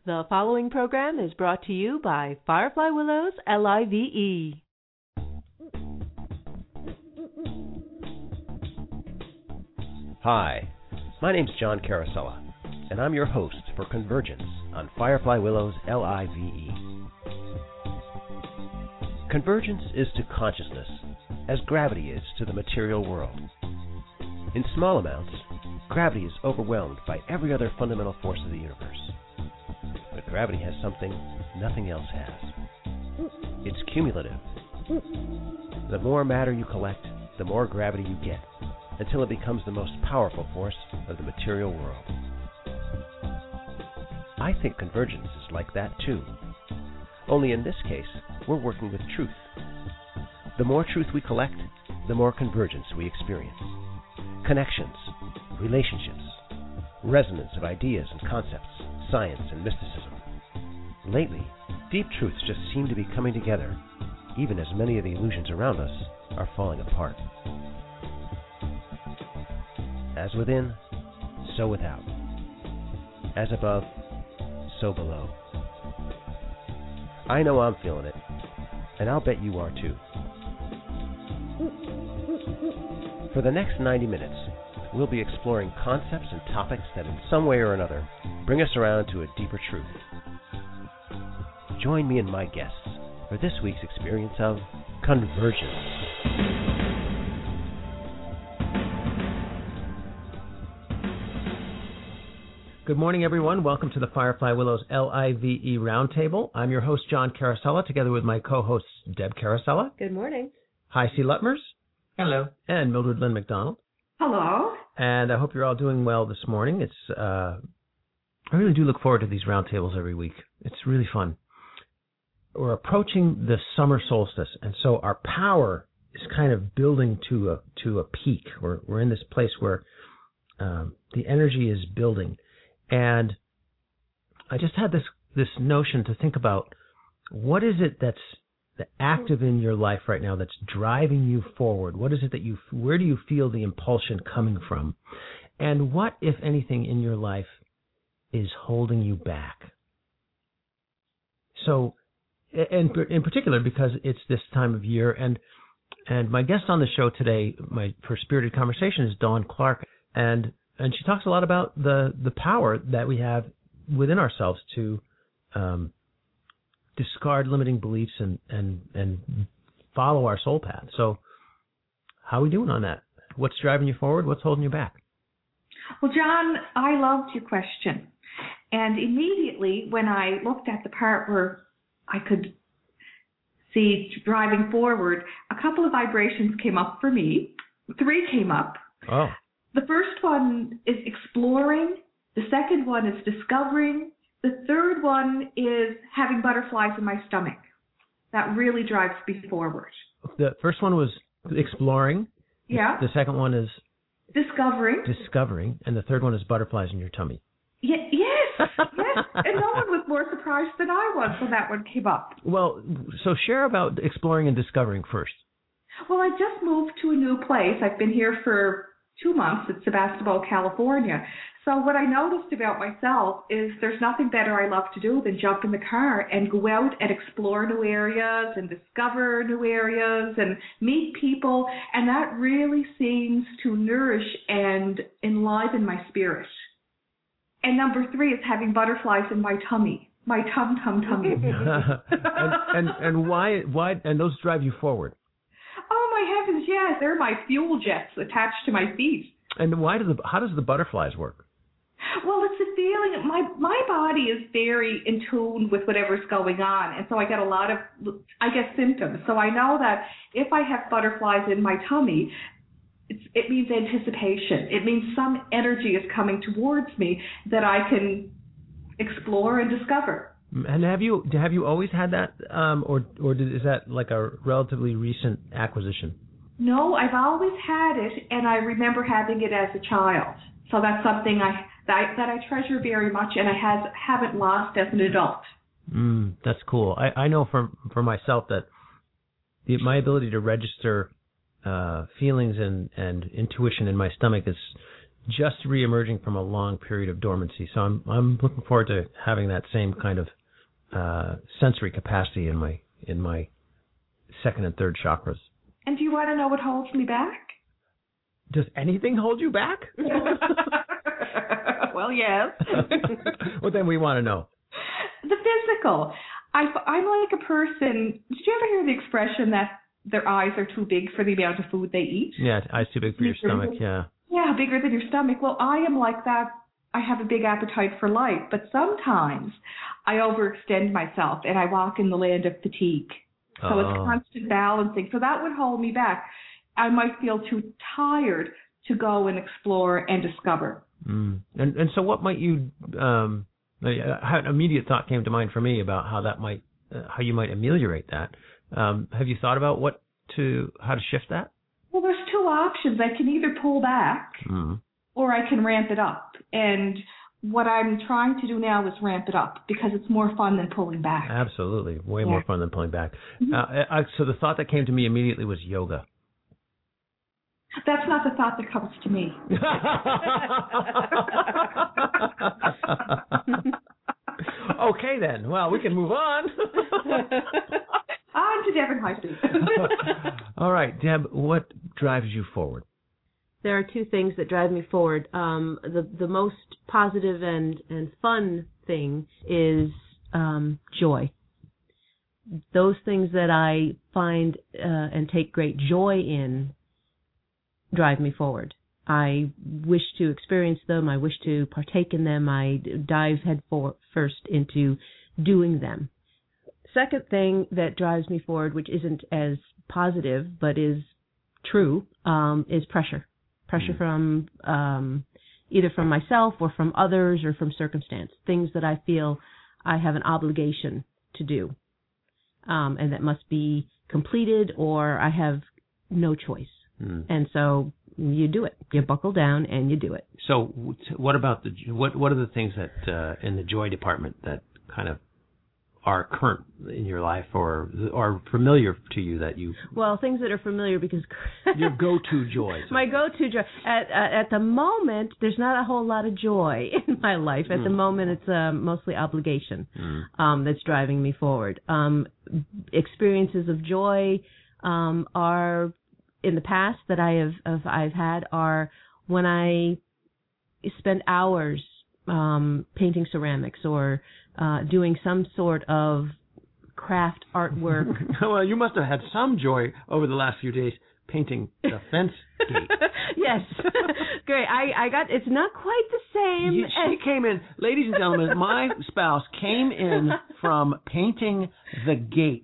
The following program is brought to you by Firefly Willows LIVE. Hi, my name's John Carosella, and I'm your host for Convergence on Firefly Willows LIVE. Convergence is to consciousness as gravity is to the material world. In small amounts, gravity is overwhelmed by every other fundamental force of the universe. But gravity has something nothing else has. It's cumulative. The more matter you collect, the more gravity you get, until it becomes the most powerful force of the material world. I think convergence is like that too. Only in this case, we're working with truth. The more truth we collect, the more convergence we experience. Connections, relationships, resonance of ideas and concepts, science and mysticism. Lately, deep truths just seem to be coming together, even as many of the illusions around us are falling apart. As within, so without. As above, so below. I know I'm feeling it, and I'll bet you are too. For the next 90 minutes, we'll be exploring concepts and topics that in some way or another bring us around to a deeper truth. Join me and my guests for this week's experience of convergence. Good morning, everyone. Welcome to the Firefly Willows LIVE Roundtable. I'm your host, John Carosella, together with my co-hosts, Deb Carosella. Good morning. Hi, C. Lutmers. Hello. And Mildred Lynn McDonald. Hello. And I hope you're all doing well this morning. I really do look forward to these roundtables every week. It's really fun. We're approaching the summer solstice, and so our power is kind of building to a peak. We're in this place where the energy is building. And I just had this notion to think about, what is it that's active in your life right now that's driving you forward? What is it where do you feel the impulsion coming from? And what, if anything, in your life is holding you back? So, and in particular, because it's this time of year, and my guest on the show today, for Spirited Conversation, is Dawn Clark, and she talks a lot about the power that we have within ourselves to discard limiting beliefs and follow our soul path. So how are we doing on that? What's driving you forward? What's holding you back? Well, John, I loved your question. And immediately when I looked at the part where I could see driving forward, a couple of vibrations came up for me. 3 came up. Oh. The first one is exploring. The second one is discovering. The third one is having butterflies in my stomach. That really drives me forward. The first one was exploring. Yeah. The second one is discovering. And the third one is butterflies in your tummy. Yes. And no one was more surprised than I was when that one came up. Well, so share about exploring and discovering first. Well, I just moved to a new place. I've been here for 2 months at Sebastopol, California. So what I noticed about myself is there's nothing better I love to do than jump in the car and go out and explore new areas and discover new areas and meet people. And that really seems to nourish and enliven my spirit. And number 3 is having butterflies in my tummy, my tummy. and why? And those drive you forward? Oh my heavens, yes! They're my fuel jets attached to my feet. And how does the butterflies work? Well, it's a feeling. My body is very in tune with whatever's going on, and so I get a lot of, symptoms. So I know that if I have butterflies in my tummy, it means anticipation. It means some energy is coming towards me that I can explore and discover. And have you always had that, or is that like a relatively recent acquisition? No, I've always had it, and I remember having it as a child. So that's something that I treasure very much, and I haven't lost as an adult. That's cool. I know for myself that my ability to register feelings and intuition in my stomach is just reemerging from a long period of dormancy. So I'm looking forward to having that same kind of sensory capacity in my second and third chakras. And do you want to know what holds me back? Does anything hold you back? Well, yes. Well, then we want to know. The physical. I'm like a person. Did you ever hear the expression that their eyes are too big for the amount of food they eat? Yeah, eyes too big for your stomach, yeah. Yeah, bigger than your stomach. Well, I am like that. I have a big appetite for life, but sometimes I overextend myself and I walk in the land of fatigue. So it's constant balancing. So that would hold me back. I might feel too tired to go and explore and discover. Mm. And so what might you, an immediate thought came to mind for me about how that might, how you might ameliorate that. Have you thought about how to shift that? Well, there's two options. I can either pull back or I can ramp it up. And what I'm trying to do now is ramp it up because it's more fun than pulling back. Absolutely. Way more fun than pulling back. So the thought that came to me immediately was yoga. That's not the thought that comes to me. Okay, then. Well, we can move on. On to Deb and Heisey. All right, Deb, what drives you forward? There are two things that drive me forward. The most positive and fun thing is joy. Those things that I find and take great joy in drive me forward. I wish to experience them. I wish to partake in them. I dive first into doing them. Second thing that drives me forward, which isn't as positive but is true, is pressure. Pressure from either from myself or from others or from circumstance. Things that I feel I have an obligation to do, and that must be completed, or I have no choice. And so you do it. You buckle down and you do it. So what about what are the things that in the joy department that kind of are current in your life or are familiar to you that you... Well, things that are familiar because... your go-to joy. My go-to joy. At the moment, there's not a whole lot of joy in my life. At the moment, it's mostly obligation that's driving me forward. Experiences of joy are... in the past that I've had are when I spend hours painting ceramics or doing some sort of craft artwork. Well, you must have had some joy over the last few days painting the fence gate. Yes. Great. I got, it's not quite the same. She came in, ladies and gentlemen, my spouse came in from painting the gate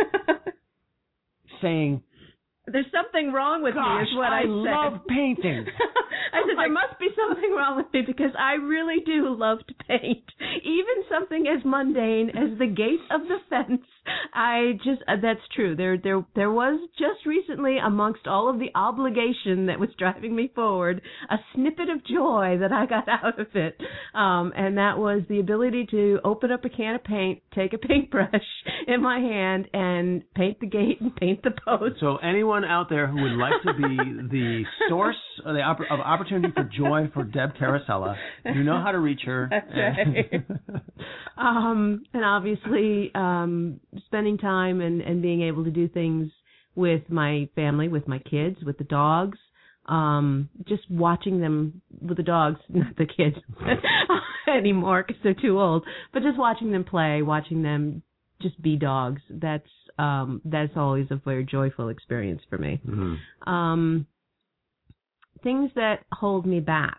saying, there's something wrong with me, is what I said. I love painting. I said, there must be something wrong with me because I really do love to paint. Even something as mundane as the gate of the fence. That's true. There was just recently, amongst all of the obligation that was driving me forward, a snippet of joy that I got out of it. And that was the ability to open up a can of paint, take a paintbrush in my hand, and paint the gate and paint the post. So anyone out there who would like to be the source of opportunity for joy for Deb Carosella, you know how to reach her. That's right. And obviously, spending time and being able to do things with my family, with my kids, with the dogs. Just watching them with the dogs, not the kids anymore because they're too old, but just watching them play, watching them just be dogs. That's always a very joyful experience for me. Mm-hmm. Things that hold me back.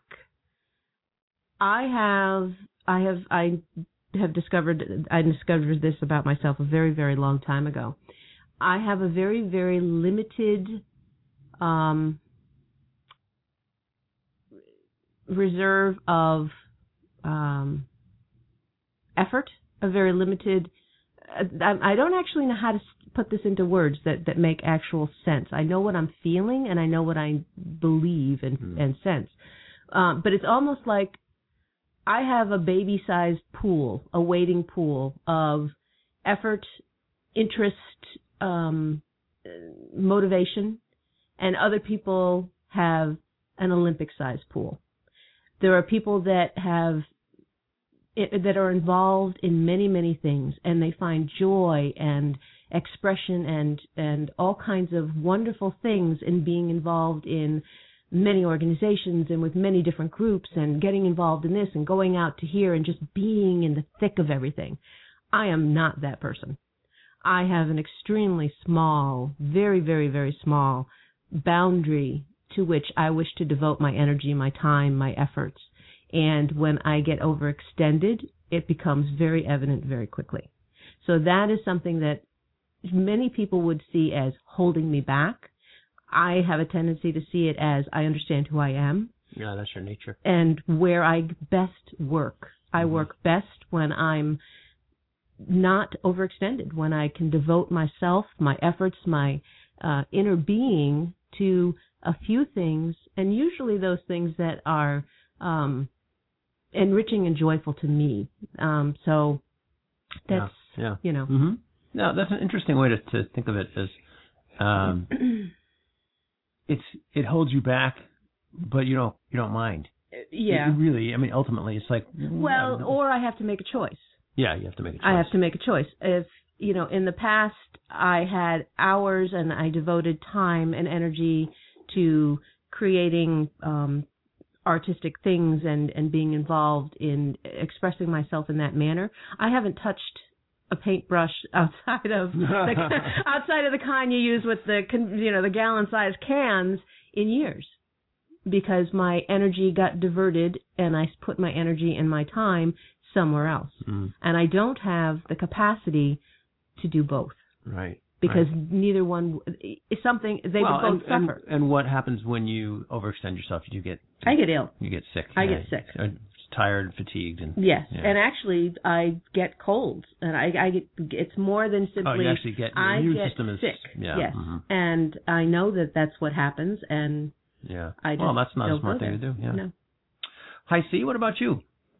I discovered this about myself a very, very long time ago. I have a very, very limited reserve of effort, a very limited... I don't actually know how to put this into words that make actual sense. I know what I'm feeling and I know what I believe and sense. But it's almost like I have a baby-sized pool, a wading pool of effort, interest, motivation, and other people have an Olympic-sized pool. There are people that are involved in many, many things, and they find joy and expression and all kinds of wonderful things in being involved in many organizations and with many different groups and getting involved in this and going out to here and just being in the thick of everything. I am not that person. I have an extremely small, very, very, very small boundary to which I wish to devote my energy, my time, my efforts. And when I get overextended, it becomes very evident very quickly. So that is something that many people would see as holding me back. I have a tendency to see it as I understand who I am. Yeah, that's your nature. And where I best work. I work best when I'm not overextended, when I can devote myself, my efforts, my inner being to a few things, and usually those things that are enriching and joyful to me. So that's, you know. Mm-hmm. No, that's an interesting way to think of it as it holds you back, but you don't mind. Yeah. It really, I mean, ultimately, it's like... Well, or I have to make a choice. Yeah, you have to make a choice. I have to make a choice. If, in the past, I had hours and I devoted time and energy to creating artistic things and being involved in expressing myself in that manner. I haven't touched a paintbrush outside of the kind you use with the gallon-sized cans in years, because my energy got diverted and I put my energy and my time somewhere else. And I don't have the capacity to do both. Right. Because neither one is something they would both suffer. And what happens when you overextend yourself? I get ill. You get sick. I get sick. Tired, fatigued, and yes. Yeah. And actually, I get colds, and I get. It's more than simply. Oh, you actually get your immune system is sick. Yeah. Yes, and I know that that's what happens, and yeah. I just that's not a smart thing to do. Yeah. No. Hi, C. What about you?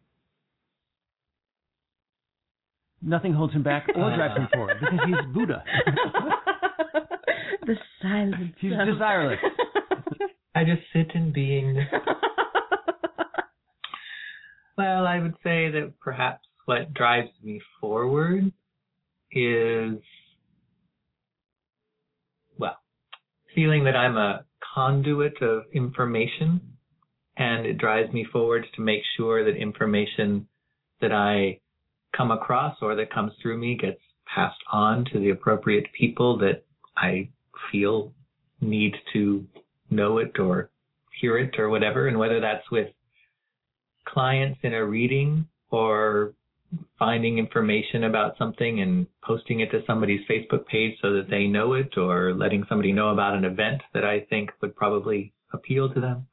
Nothing holds him back or drives him forward because he's Buddha. The silence. He's desireless. I just sit in being. Well, I would say that perhaps what drives me forward is, feeling that I'm a conduit of information, and it drives me forward to make sure that information that I come across or that comes through me gets passed on to the appropriate people that I feel need to know it or hear it or whatever, and whether that's with clients in a reading or finding information about something and posting it to somebody's Facebook page so that they know it, or letting somebody know about an event that I think would probably appeal to them.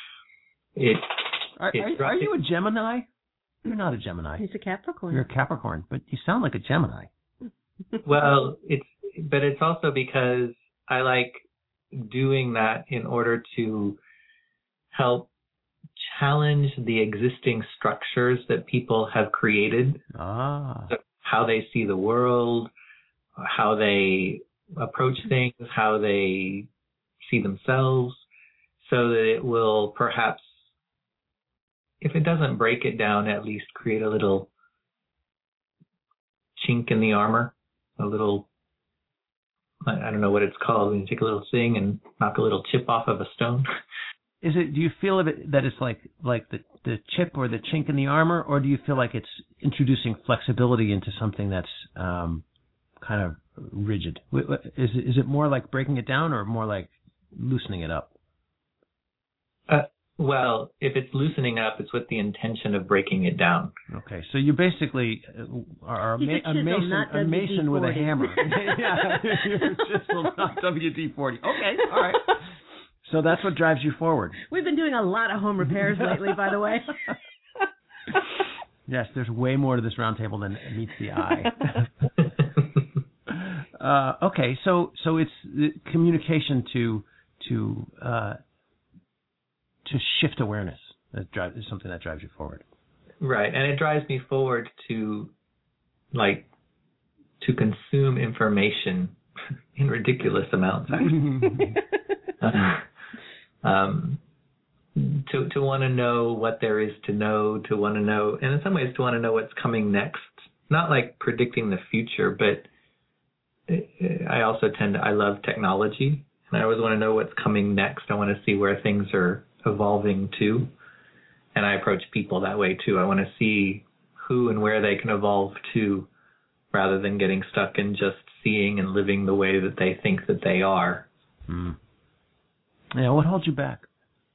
Are you a Gemini? You're not a Gemini. He's a Capricorn. You're a Capricorn, but you sound like a Gemini. Well, it's also because I like doing that in order to help challenge the existing structures that people have created. So how they see the world, how they approach things, how they see themselves, so that it will perhaps, if it doesn't break it down, at least create a little chink in the armor, a little, I don't know what it's called, when you take a little thing and knock a little chip off of a stone. Do you feel that it's like the chip or the chink in the armor, or do you feel like it's introducing flexibility into something that's kind of rigid? Is it more like breaking it down, or more like loosening it up? Well, if it's loosening up, it's with the intention of breaking it down. Okay, so you basically are a mason with a hammer. Yeah, you're a chisel, not WD-40. Okay, all right. So that's what drives you forward. We've been doing a lot of home repairs lately, by the way. Yes, there's way more to this round table than meets the eye. Okay, so it's the communication to shift awareness is something that drives you forward. Right, and it drives me forward to consume information in ridiculous amounts. to want to know what there is to know, to want to know, and in some ways to want to know what's coming next. Not like predicting the future, but I also I love technology, and I always want to know what's coming next. I want to see where things are evolving to, and I approach people that way too. I want to see who and where they can evolve to, rather than getting stuck in just seeing and living the way that they think that they are. Yeah, what holds you back?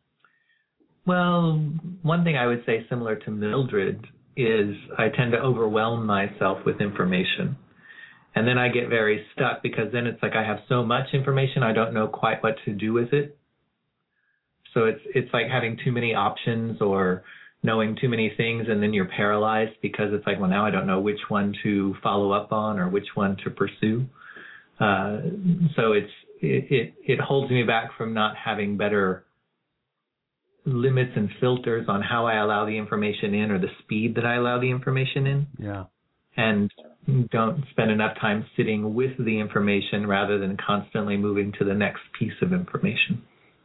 Well, one thing I would say, similar to Mildred, is I tend to overwhelm myself with information. And then I get very stuck, because then it's like I have so much information, I don't know quite what to do with it. So it's like having too many options or knowing too many things, and then you're paralyzed, because it's like, well, now I don't know which one to follow up on or which one to pursue. So it holds me back from not having better limits and filters on how I allow the information in, or the speed that I allow the information in. Yeah. And don't spend enough time sitting with the information rather than constantly moving to the next piece of information.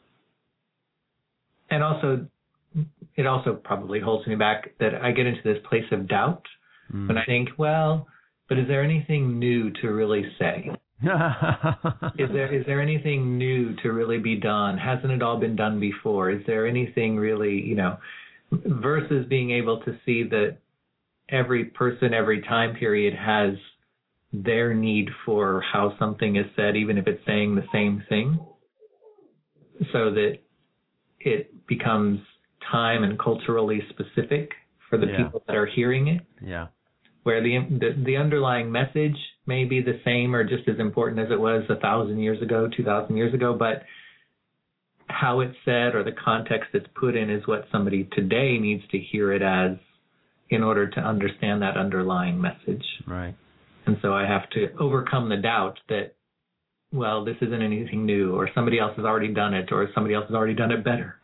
And also, it also probably holds me back that I get into this place of doubt when I think, well, but is there anything new to really say? Is there anything new to really be done? Hasn't it all been done before? Is there anything really, versus being able to see that every person, every time period has their need for how something is said, even if it's saying the same thing, so that it becomes time and culturally specific for the people that are hearing it. Yeah. Where the underlying message may be the same or just as important as it was 1,000 years ago, 2,000 years ago, but how it's said or the context it's put in is what somebody today needs to hear it as in order to understand that underlying message. Right. And so I have to overcome the doubt that, well, this isn't anything new, or somebody else has already done it, or somebody else has already done it better.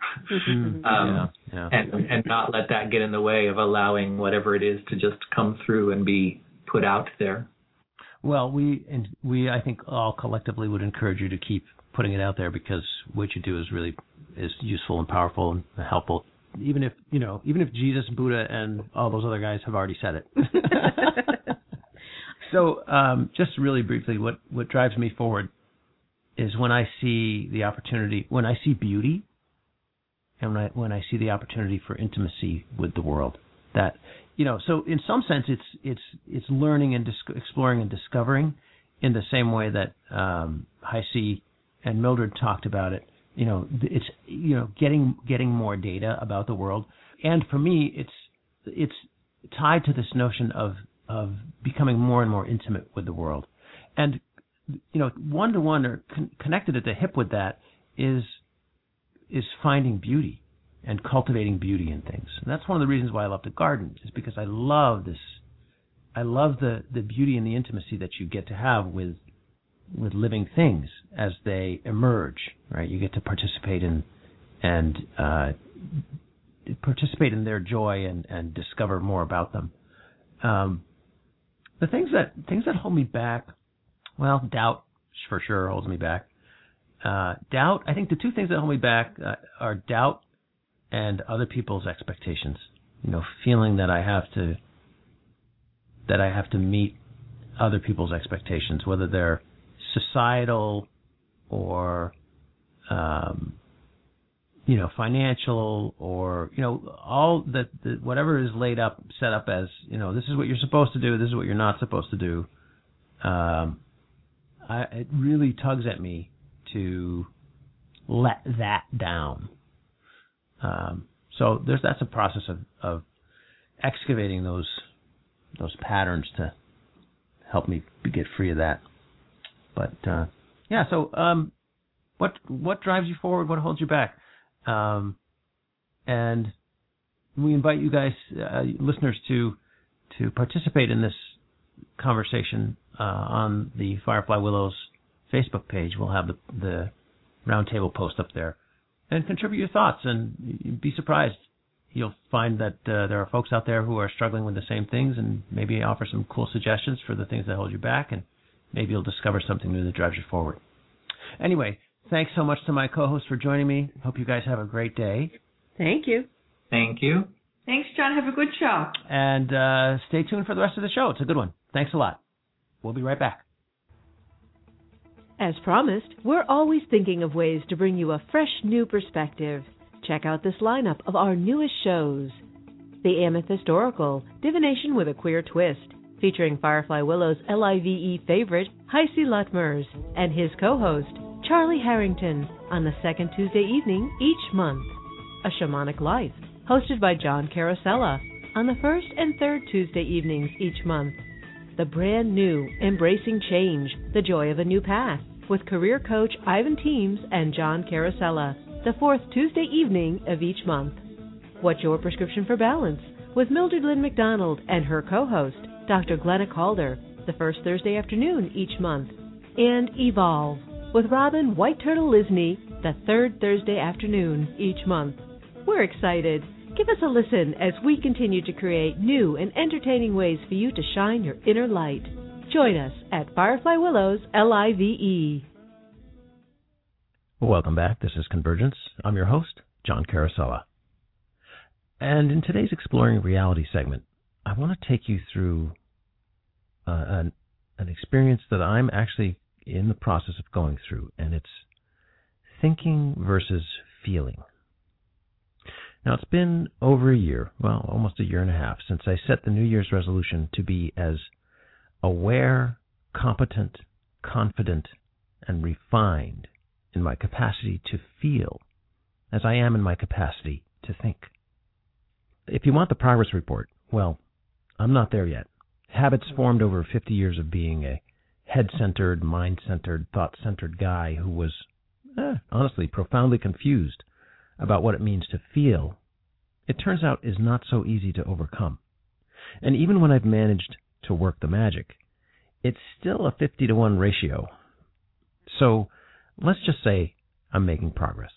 And not let that get in the way of allowing whatever it is to just come through and be put out there. Well, we I think all collectively would encourage you to keep putting it out there, because what you do is useful and powerful and helpful. Even if Jesus, Buddha, and all those other guys have already said it. So, just really briefly, what drives me forward is when I see the opportunity, when I see beauty, and when I see the opportunity for intimacy with the world. That, so in some sense, it's learning and exploring and discovering, in the same way that Heisey and Mildred talked about it. It's getting more data about the world, and for me, it's tied to this notion of becoming more and more intimate with the world, and one-to-one or connected at the hip with that is finding beauty and cultivating beauty in things. And that's one of the reasons why I love to garden, is because I love this. I love the beauty and the intimacy that you get to have with living things as they emerge. Right, you get to participate in their joy and discover more about them. The things that hold me back, well, doubt for sure holds me back. Doubt. I think the two things that hold me back are doubt and other people's expectations. Feeling that I have to meet other people's expectations, whether they're societal or financial, or all that whatever is set up as this is what you're supposed to do, this is what you're not supposed to do. It really tugs at me to let that down. So that's a process of excavating those patterns to help me get free of that. But so what drives you forward? What holds you back? And we invite you guys, listeners, to participate in this conversation on the Firefly Willows Facebook page. We'll have the roundtable post up there, and contribute your thoughts. And you'd be surprised. You'll find that there are folks out there who are struggling with the same things, and maybe offer some cool suggestions for the things that hold you back, and maybe you'll discover something new that drives you forward. Anyway, thanks so much to my co-host for joining me. Hope you guys have a great day. Thank you. Thank you. Thanks, John. Have a good show. And stay tuned for the rest of the show. It's a good one. Thanks a lot. We'll be right back. As promised, we're always thinking of ways to bring you a fresh new perspective. Check out this lineup of our newest shows. The Amethyst Oracle, Divination with a Queer Twist, featuring Firefly Willow's LIVE favorite, Heisey Lutmers, and his co-host, Charlie Harrington, on the second Tuesday evening each month. A Shamanic Life, hosted by John Carosella, on the first and third Tuesday evenings each month. The brand new Embracing Change, The Joy of a New Path, with career coach Ivan Teams and John Carosella, the fourth Tuesday evening of each month. What's Your Prescription for Balance, with Mildred Lynn McDonald and her co-host, Dr. Glenna Calder, the first Thursday afternoon each month. And Evolve, with Robin White Turtle Lisney, the third Thursday afternoon each month. We're excited. Give us a listen as we continue to create new and entertaining ways for you to shine your inner light. Join us at Firefly Willows LIVE. Welcome back. This is Convergence. I'm your host, John Carosella. And in today's Exploring Reality segment, I want to take you through an experience that I'm actually in the process of going through, and it's thinking versus feeling. Now, it's been over a year, well, almost a year and a half, since I set the New Year's resolution to be as aware, competent, confident, and refined in my capacity to feel as I am in my capacity to think. If you want the progress report, well, I'm not there yet. Habits formed over 50 years of being a head-centered, mind-centered, thought-centered guy who was, honestly, profoundly confused about what it means to feel, it turns out is not so easy to overcome. And even when I've managed to work the magic, it's still a 50-to-1 ratio. So let's just say I'm making progress.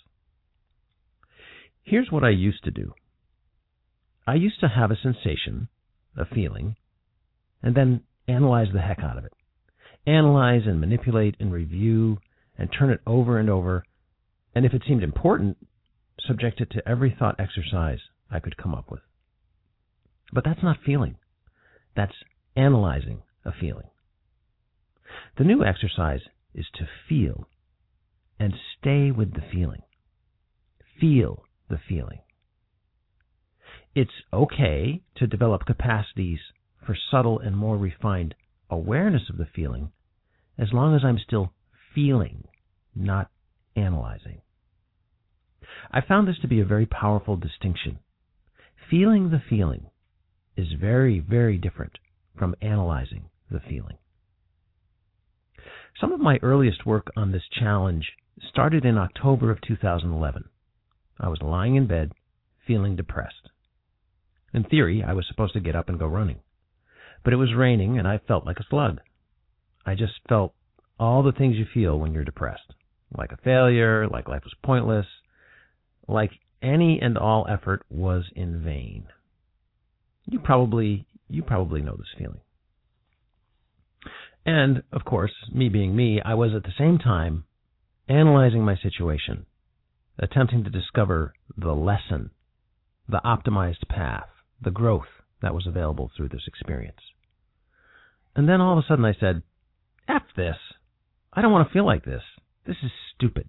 Here's what I used to do. I used to have a sensation, a feeling, and then analyze the heck out of it. Analyze and manipulate and review and turn it over and over, and if it seemed important, subject it to every thought exercise I could come up with. But that's not feeling. That's analyzing a feeling. The new exercise is to feel and stay with the feeling. Feel the feeling. It's okay to develop capacities for subtle and more refined awareness of the feeling as long as I'm still feeling, not analyzing. I found this to be a very powerful distinction. Feeling the feeling is very, very different from analyzing the feeling. Some of my earliest work on this challenge started in October of 2011. I was lying in bed, feeling depressed. In theory, I was supposed to get up and go running. But it was raining, and I felt like a slug. I just felt all the things you feel when you're depressed. Like a failure, like life was pointless, like any and all effort was in vain. You probably know this feeling. And, of course, me being me, I was at the same time analyzing my situation, attempting to discover the lesson, the optimized path, the growth that was available through this experience. And then all of a sudden I said, F this. I don't want to feel like this. This is stupid.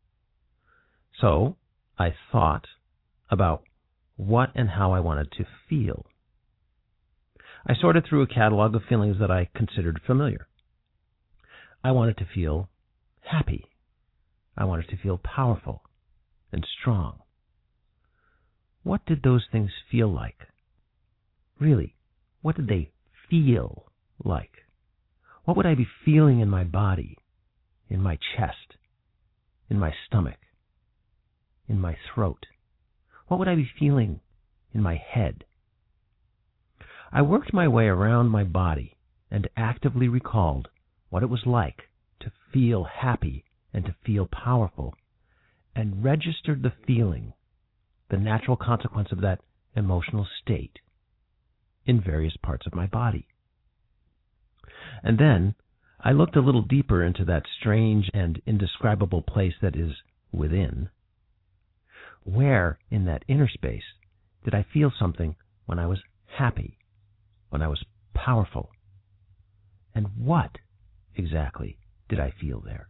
So I thought about what and how I wanted to feel. I sorted through a catalog of feelings that I considered familiar. I wanted to feel happy. I wanted to feel powerful and strong. What did those things feel like? Really, what did they feel like? What would I be feeling in my body, in my chest, in my stomach, in my throat? What would I be feeling in my head? I worked my way around my body and actively recalled what it was like to feel happy and to feel powerful, and registered the feeling, the natural consequence of that emotional state, in various parts of my body. And then I looked a little deeper into that strange and indescribable place that is within. Where in that inner space did I feel something when I was happy, when I was powerful? And what exactly did I feel there?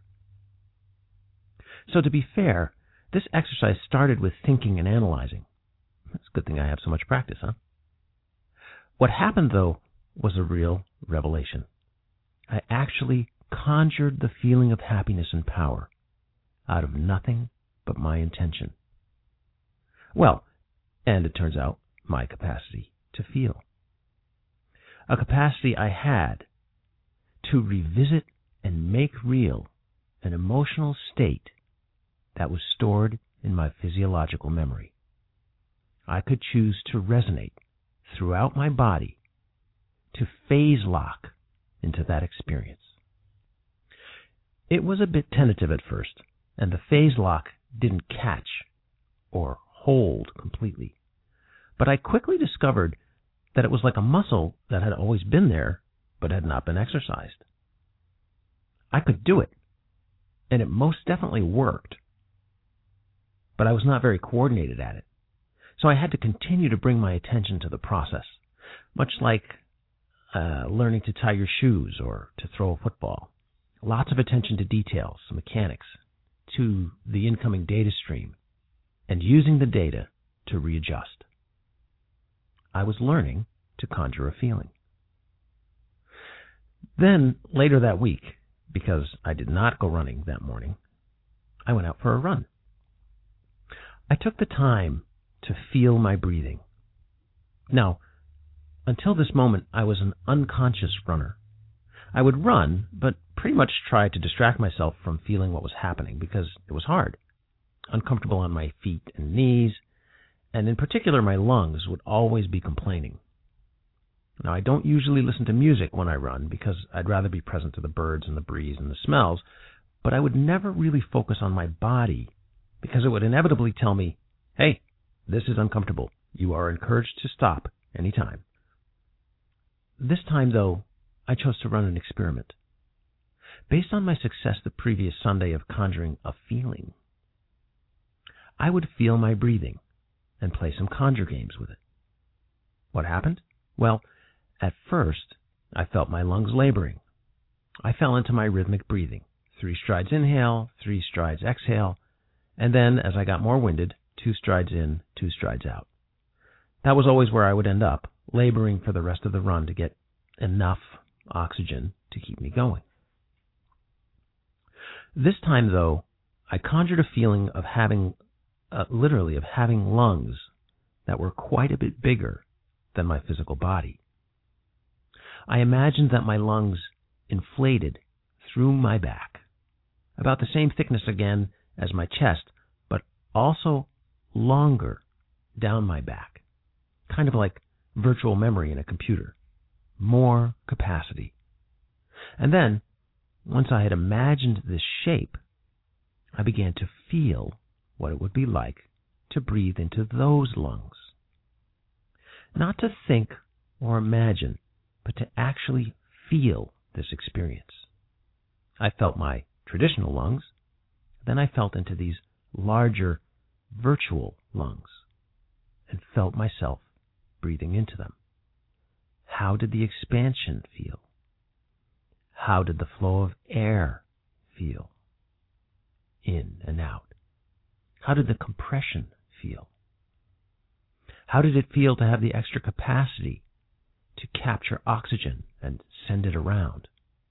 So to be fair, this exercise started with thinking and analyzing. It's a good thing I have so much practice, huh? What happened, though, was a real revelation. I actually conjured the feeling of happiness and power out of nothing but my intention. Well, and it turns out, my capacity to feel. A capacity I had to revisit and make real an emotional state that was stored in my physiological memory. I could choose to resonate throughout my body, to phase lock into that experience. It was a bit tentative at first, and the phase lock didn't catch or hold completely. But I quickly discovered that it was like a muscle that had always been there, but had not been exercised. I could do it, and it most definitely worked. But I was not very coordinated at it. So I had to continue to bring my attention to the process, much like learning to tie your shoes or to throw a football. Lots of attention to details, mechanics, to the incoming data stream, and using the data to readjust. I was learning to conjure a feeling. Then, later that week, because I did not go running that morning, I went out for a run. I took the time to feel my breathing. Now, until this moment, I was an unconscious runner. I would run, but pretty much try to distract myself from feeling what was happening because it was hard. Uncomfortable on my feet and knees, and in particular my lungs would always be complaining. Now, I don't usually listen to music when I run because I'd rather be present to the birds and the breeze and the smells, but I would never really focus on my body because it would inevitably tell me, hey, this is uncomfortable. You are encouraged to stop anytime. This time, though, I chose to run an experiment. Based on my success the previous Sunday of conjuring a feeling, I would feel my breathing and play some conjure games with it. What happened? Well, at first, I felt my lungs laboring. I fell into my rhythmic breathing. 3 strides inhale, 3 strides exhale, and then, as I got more winded, 2 strides in, 2 strides out. That was always where I would end up, laboring for the rest of the run to get enough oxygen to keep me going. This time, though, I conjured a feeling of having lungs that were quite a bit bigger than my physical body. I imagined that my lungs inflated through my back, about the same thickness again as my chest, but also longer down my back, kind of like virtual memory in a computer. More capacity. And then, once I had imagined this shape, I began to feel what it would be like to breathe into those lungs. Not to think or imagine, but to actually feel this experience. I felt my traditional lungs, then I felt into these larger virtual lungs and felt myself breathing into them. How did the expansion feel? How did the flow of air feel? In and out. How did the compression feel? How did it feel to have the extra capacity to capture oxygen and send it around?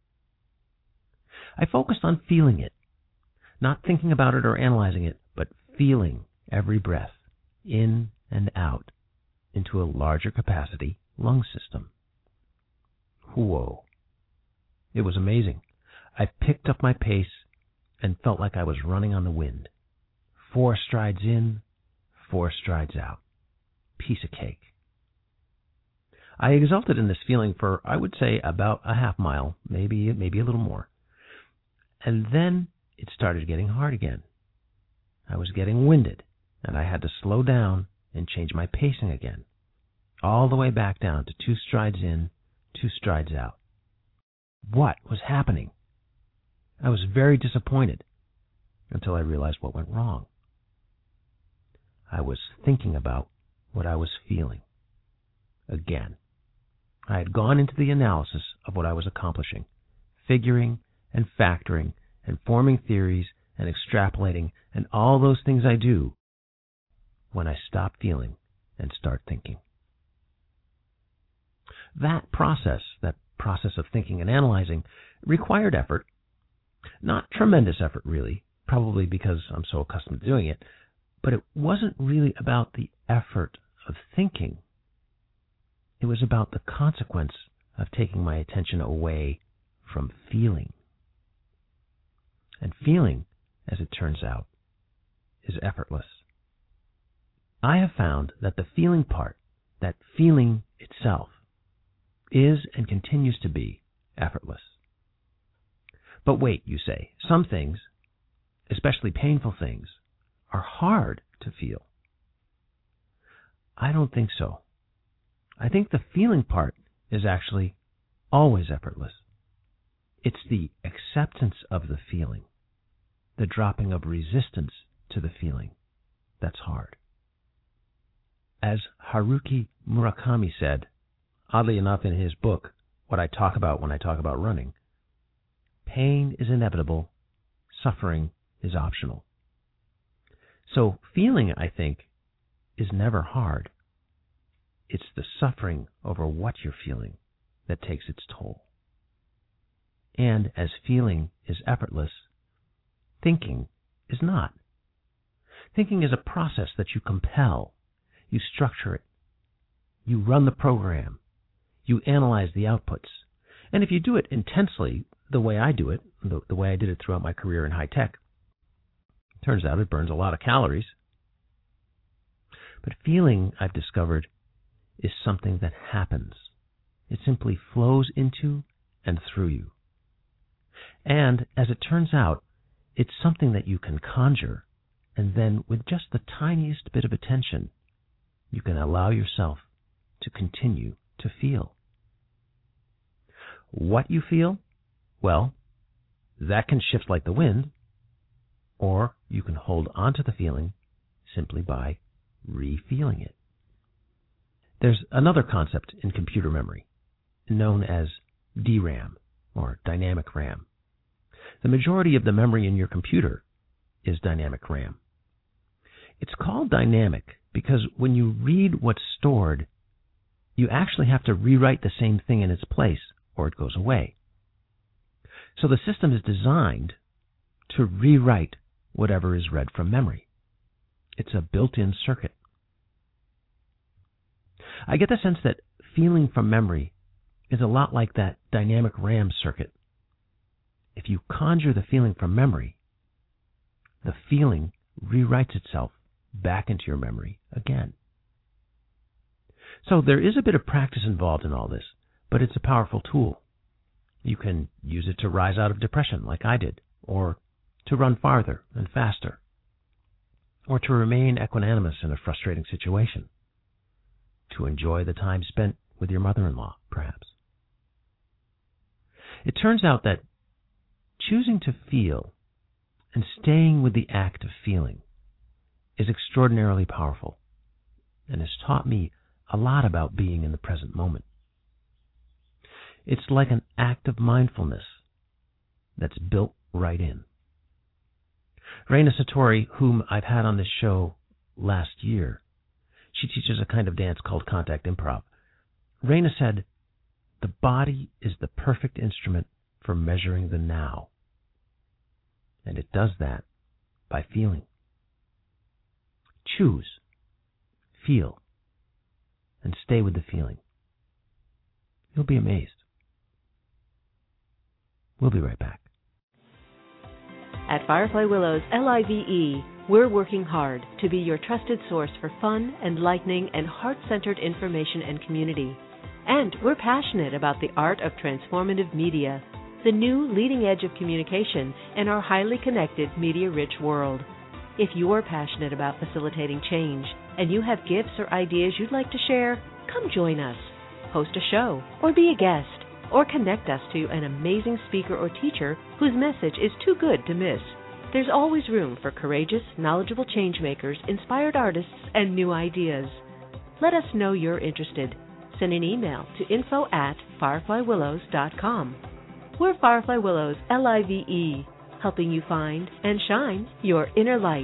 I focused on feeling it, not thinking about it or analyzing it, but feeling every breath in and out into a larger capacity lung system. Whoa. It was amazing. I picked up my pace and felt like I was running on the wind. 4 strides in, 4 strides out. Piece of cake. I exulted in this feeling for, I would say, about a half mile, maybe a little more. And then it started getting hard again. I was getting winded, and I had to slow down and change my pacing again, all the way back down to 2 strides in, 2 strides out. What was happening? I was very disappointed until I realized what went wrong. I was thinking about what I was feeling. Again, I had gone into the analysis of what I was accomplishing, figuring and factoring and forming theories and extrapolating and all those things I do when I stop feeling and start thinking. That process of thinking and analyzing, required effort. Not tremendous effort, really, probably because I'm so accustomed to doing it, but it wasn't really about the effort of thinking. It was about the consequence of taking my attention away from feeling. And feeling, as it turns out, is effortless. I have found that the feeling part, that feeling itself, is and continues to be effortless. But wait, you say, some things, especially painful things, are hard to feel. I don't think so. I think the feeling part is actually always effortless. It's the acceptance of the feeling, the dropping of resistance to the feeling, that's hard. As Haruki Murakami said, oddly enough in his book, What I Talk About When I Talk About Running, pain is inevitable, suffering is optional. So feeling, I think, is never hard. It's the suffering over what you're feeling that takes its toll. And as feeling is effortless, thinking is not. Thinking is a process that you compel. You structure it. You run the program. You analyze the outputs. And if you do it intensely, the way I do it, the way I did it throughout my career in high tech, it turns out it burns a lot of calories. But feeling, I've discovered, is something that happens. It simply flows into and through you. And as it turns out, it's something that you can conjure, and then with just the tiniest bit of attention, you can allow yourself to continue to feel. What you feel? Well, that can shift like the wind, or you can hold on to the feeling simply by re-feeling it. There's another concept in computer memory known as DRAM, or dynamic RAM. The majority of the memory in your computer is dynamic RAM. It's called dynamic because when you read what's stored, you actually have to rewrite the same thing in its place or it goes away. So the system is designed to rewrite whatever is read from memory. It's a built-in circuit. I get the sense that feeling from memory is a lot like that dynamic RAM circuit. If you conjure the feeling from memory, the feeling rewrites itself back into your memory again. So there is a bit of practice involved in all this, but it's a powerful tool. You can use it to rise out of depression like I did, or to run farther and faster, or to remain equanimous in a frustrating situation, to enjoy the time spent with your mother-in-law, perhaps. It turns out that choosing to feel and staying with the act of feeling is extraordinarily powerful and has taught me a lot about being in the present moment. It's like an act of mindfulness that's built right in. Reina Satori, whom I've had on this show last year, she teaches a kind of dance called contact improv. Reina said, "The body is the perfect instrument for measuring the now." And it does that by feeling. Choose, feel, and stay with the feeling. You'll be amazed. We'll be right back. At Firefly Willows LIVE, we're working hard to be your trusted source for fun, enlightening, and heart-centered information and community. And we're passionate about the art of transformative media, the new leading edge of communication in our highly connected, media-rich world. If you're passionate about facilitating change and you have gifts or ideas you'd like to share, come join us. Host a show or be a guest, or connect us to an amazing speaker or teacher whose message is too good to miss. There's always room for courageous, knowledgeable changemakers, inspired artists, and new ideas. Let us know you're interested. Send an email to info@fireflywillows.com. We're Firefly Willows, LIVE, helping you find and shine your inner light.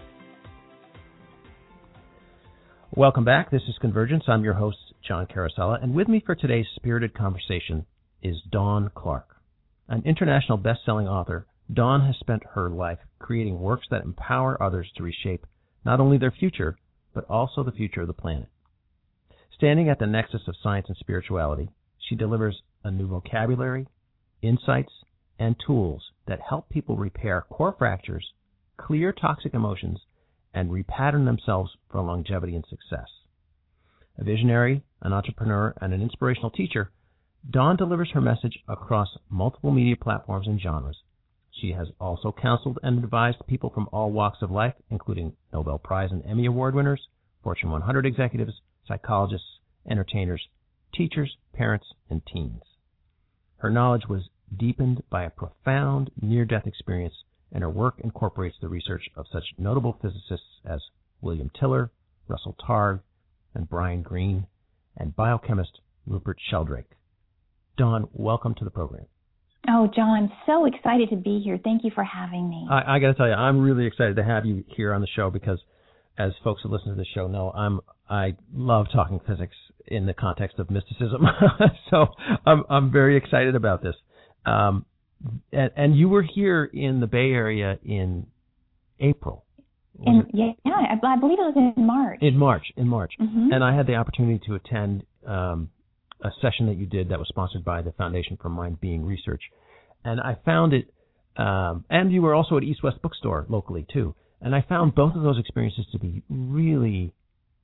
Welcome back. This is Convergence. I'm your host, John Carosella, and with me for today's spirited conversation is Dawn Clark. An international best-selling author, Dawn has spent her life creating works that empower others to reshape not only their future, but also the future of the planet. Standing at the nexus of science and spirituality, she delivers a new vocabulary, insights, and tools that help people repair core fractures, clear toxic emotions, and repattern themselves for longevity and success. A visionary, an entrepreneur, and an inspirational teacher, Dawn delivers her message across multiple media platforms and genres. She has also counseled and advised people from all walks of life, including Nobel Prize and Emmy Award winners, Fortune 100 executives, psychologists, entertainers, teachers, parents, and teens. Her knowledge was deepened by a profound near-death experience, and her work incorporates the research of such notable physicists as William Tiller, Russell Targ, and Brian Greene, and biochemist Rupert Sheldrake. Dawn, welcome to the program. Oh, John, so excited to be here. Thank you for having me. I got to tell you, I'm really excited to have you here on the show because, as folks who listen to the show know, I love talking physics in the context of mysticism. So I'm very excited about this. And you were here in the Bay Area in April. I believe it was in March. In March. Mm-hmm. And I had the opportunity to attend a session that you did that was sponsored by the Foundation for Mind Being Research. And I found it, and you were also at East West Bookstore locally too. And I found both of those experiences to be really,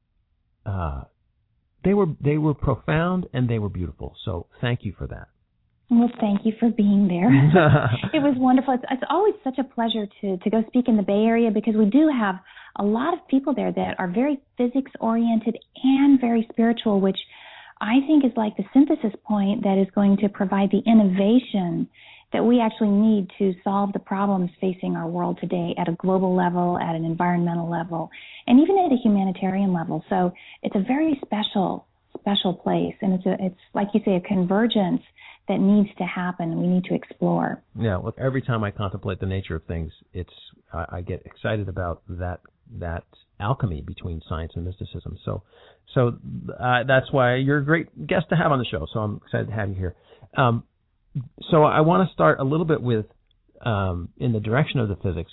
they were profound and they were beautiful. So thank you for that. Well, thank you for being there. It was wonderful. It's always such a pleasure to go speak in the Bay Area because we do have a lot of people there that are very physics-oriented and very spiritual, which I think is like the synthesis point that is going to provide the innovation that we actually need to solve the problems facing our world today at a global level, at an environmental level, and even at a humanitarian level. So it's a very special place, and it's like you say, a convergence that needs to happen. We need to explore. Yeah, look, every time I contemplate the nature of things, I get excited about that alchemy between science and mysticism. So that's why you're a great guest to have on the show. So I'm excited to have you here. So I want to start a little bit with in the direction of the physics,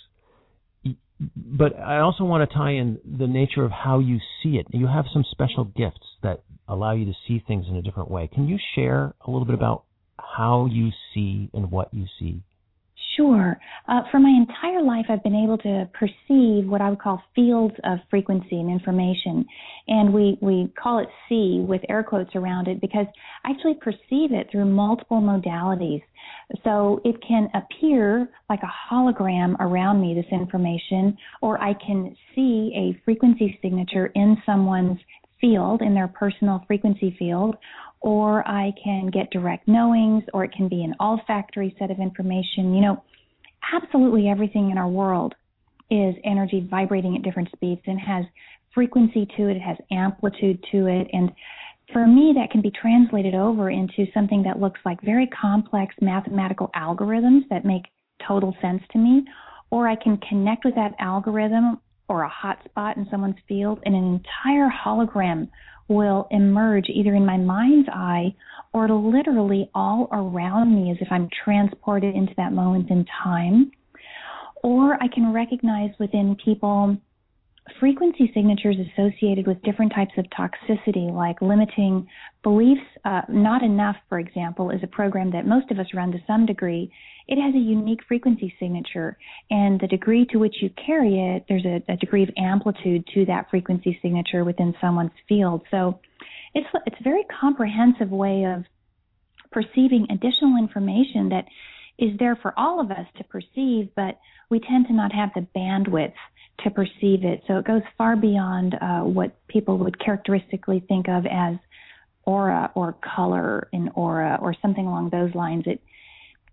but I also want to tie in the nature of how you see it. You have some special gifts that allow you to see things in a different way. Can you share a little bit about how you see and what you see? Sure. For my entire life, I've been able to perceive what I would call fields of frequency and information. And we call it see with air quotes around it because I actually perceive it through multiple modalities. So it can appear like a hologram around me, this information, or I can see a frequency signature in someone's field, in their personal frequency field, or I can get direct knowings, or it can be an olfactory set of information. You know, absolutely everything in our world is energy vibrating at different speeds and has frequency to it, it has amplitude to it, and for me that can be translated over into something that looks like very complex mathematical algorithms that make total sense to me, or I can connect with that algorithm or a hot spot in someone's field and an entire hologram will emerge either in my mind's eye or literally all around me as if I'm transported into that moment in time. Or I can recognize within people frequency signatures associated with different types of toxicity, like limiting beliefs. Not Enough, for example, is a program that most of us run to some degree. It has a unique frequency signature, and the degree to which you carry it, there's a degree of amplitude to that frequency signature within someone's field. So it's a very comprehensive way of perceiving additional information that is there for all of us to perceive, but we tend to not have the bandwidth to perceive it. So it goes far beyond what people would characteristically think of as aura or color in aura or something along those lines. It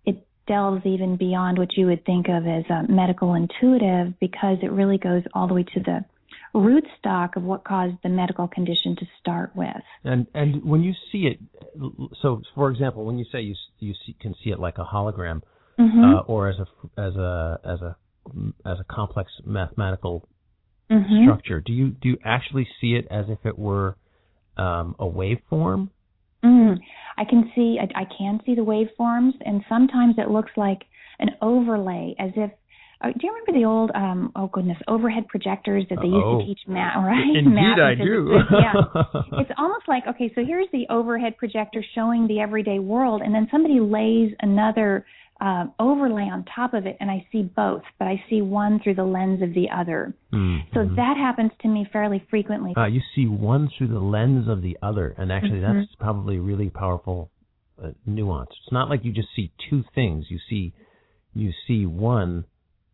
delves even beyond what you would think of as medical intuitive, because it really goes all the way to the root stock of what caused the medical condition to start with. And when you see it, so for example, when you say you can see it like a hologram, or as a complex mathematical structure, do you actually see it as if it were a waveform? I can see the waveforms, and sometimes it looks like an overlay, as if. Do you remember the old, overhead projectors that they used to teach math, right? Indeed, math I do. Yeah. It's almost like, okay, so here's the overhead projector showing the everyday world, and then somebody lays another overlay on top of it, and I see both, but I see one through the lens of the other. So that happens to me fairly frequently. You see one through the lens of the other, and actually that's probably really powerful nuance. It's not like you just see two things. You see one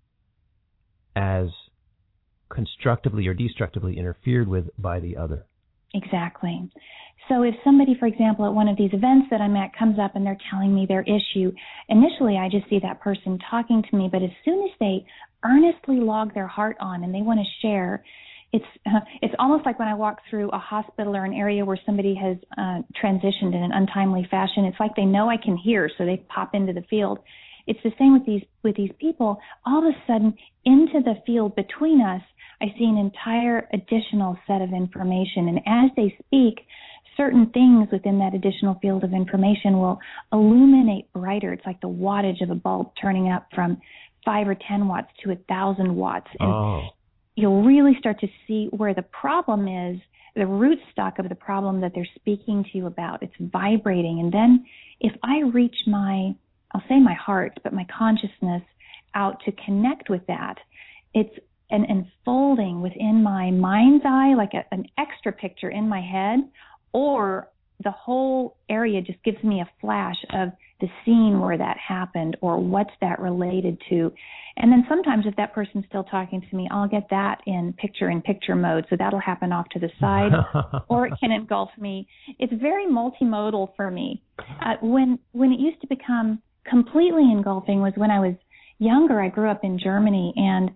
as constructively or destructively interfered with by the other. Exactly. So if somebody, for example, at one of these events that I'm at comes up and they're telling me their issue, initially I just see that person talking to me, but as soon as they earnestly log their heart on and they want to share, it's almost like when I walk through a hospital or an area where somebody has transitioned in an untimely fashion. It's like they know I can hear, so they pop into the field. It's the same with these people. All of a sudden, into the field between us, I see an entire additional set of information. And as they speak, certain things within that additional field of information will illuminate brighter. It's like the wattage of a bulb turning up from 5 or 10 watts to 1,000 watts. And you'll really start to see where the problem is, the root stock of the problem that they're speaking to you about. It's vibrating. And then if I reach I'll say my heart, but my consciousness out to connect with that, it's an unfolding within my mind's eye, like an extra picture in my head, or the whole area just gives me a flash of the scene where that happened or what's that related to. And then sometimes if that person's still talking to me, I'll get that in picture mode. So that'll happen off to the side or it can engulf me. It's very multimodal for me. When it used to become completely engulfing was when I was younger. I grew up in Germany and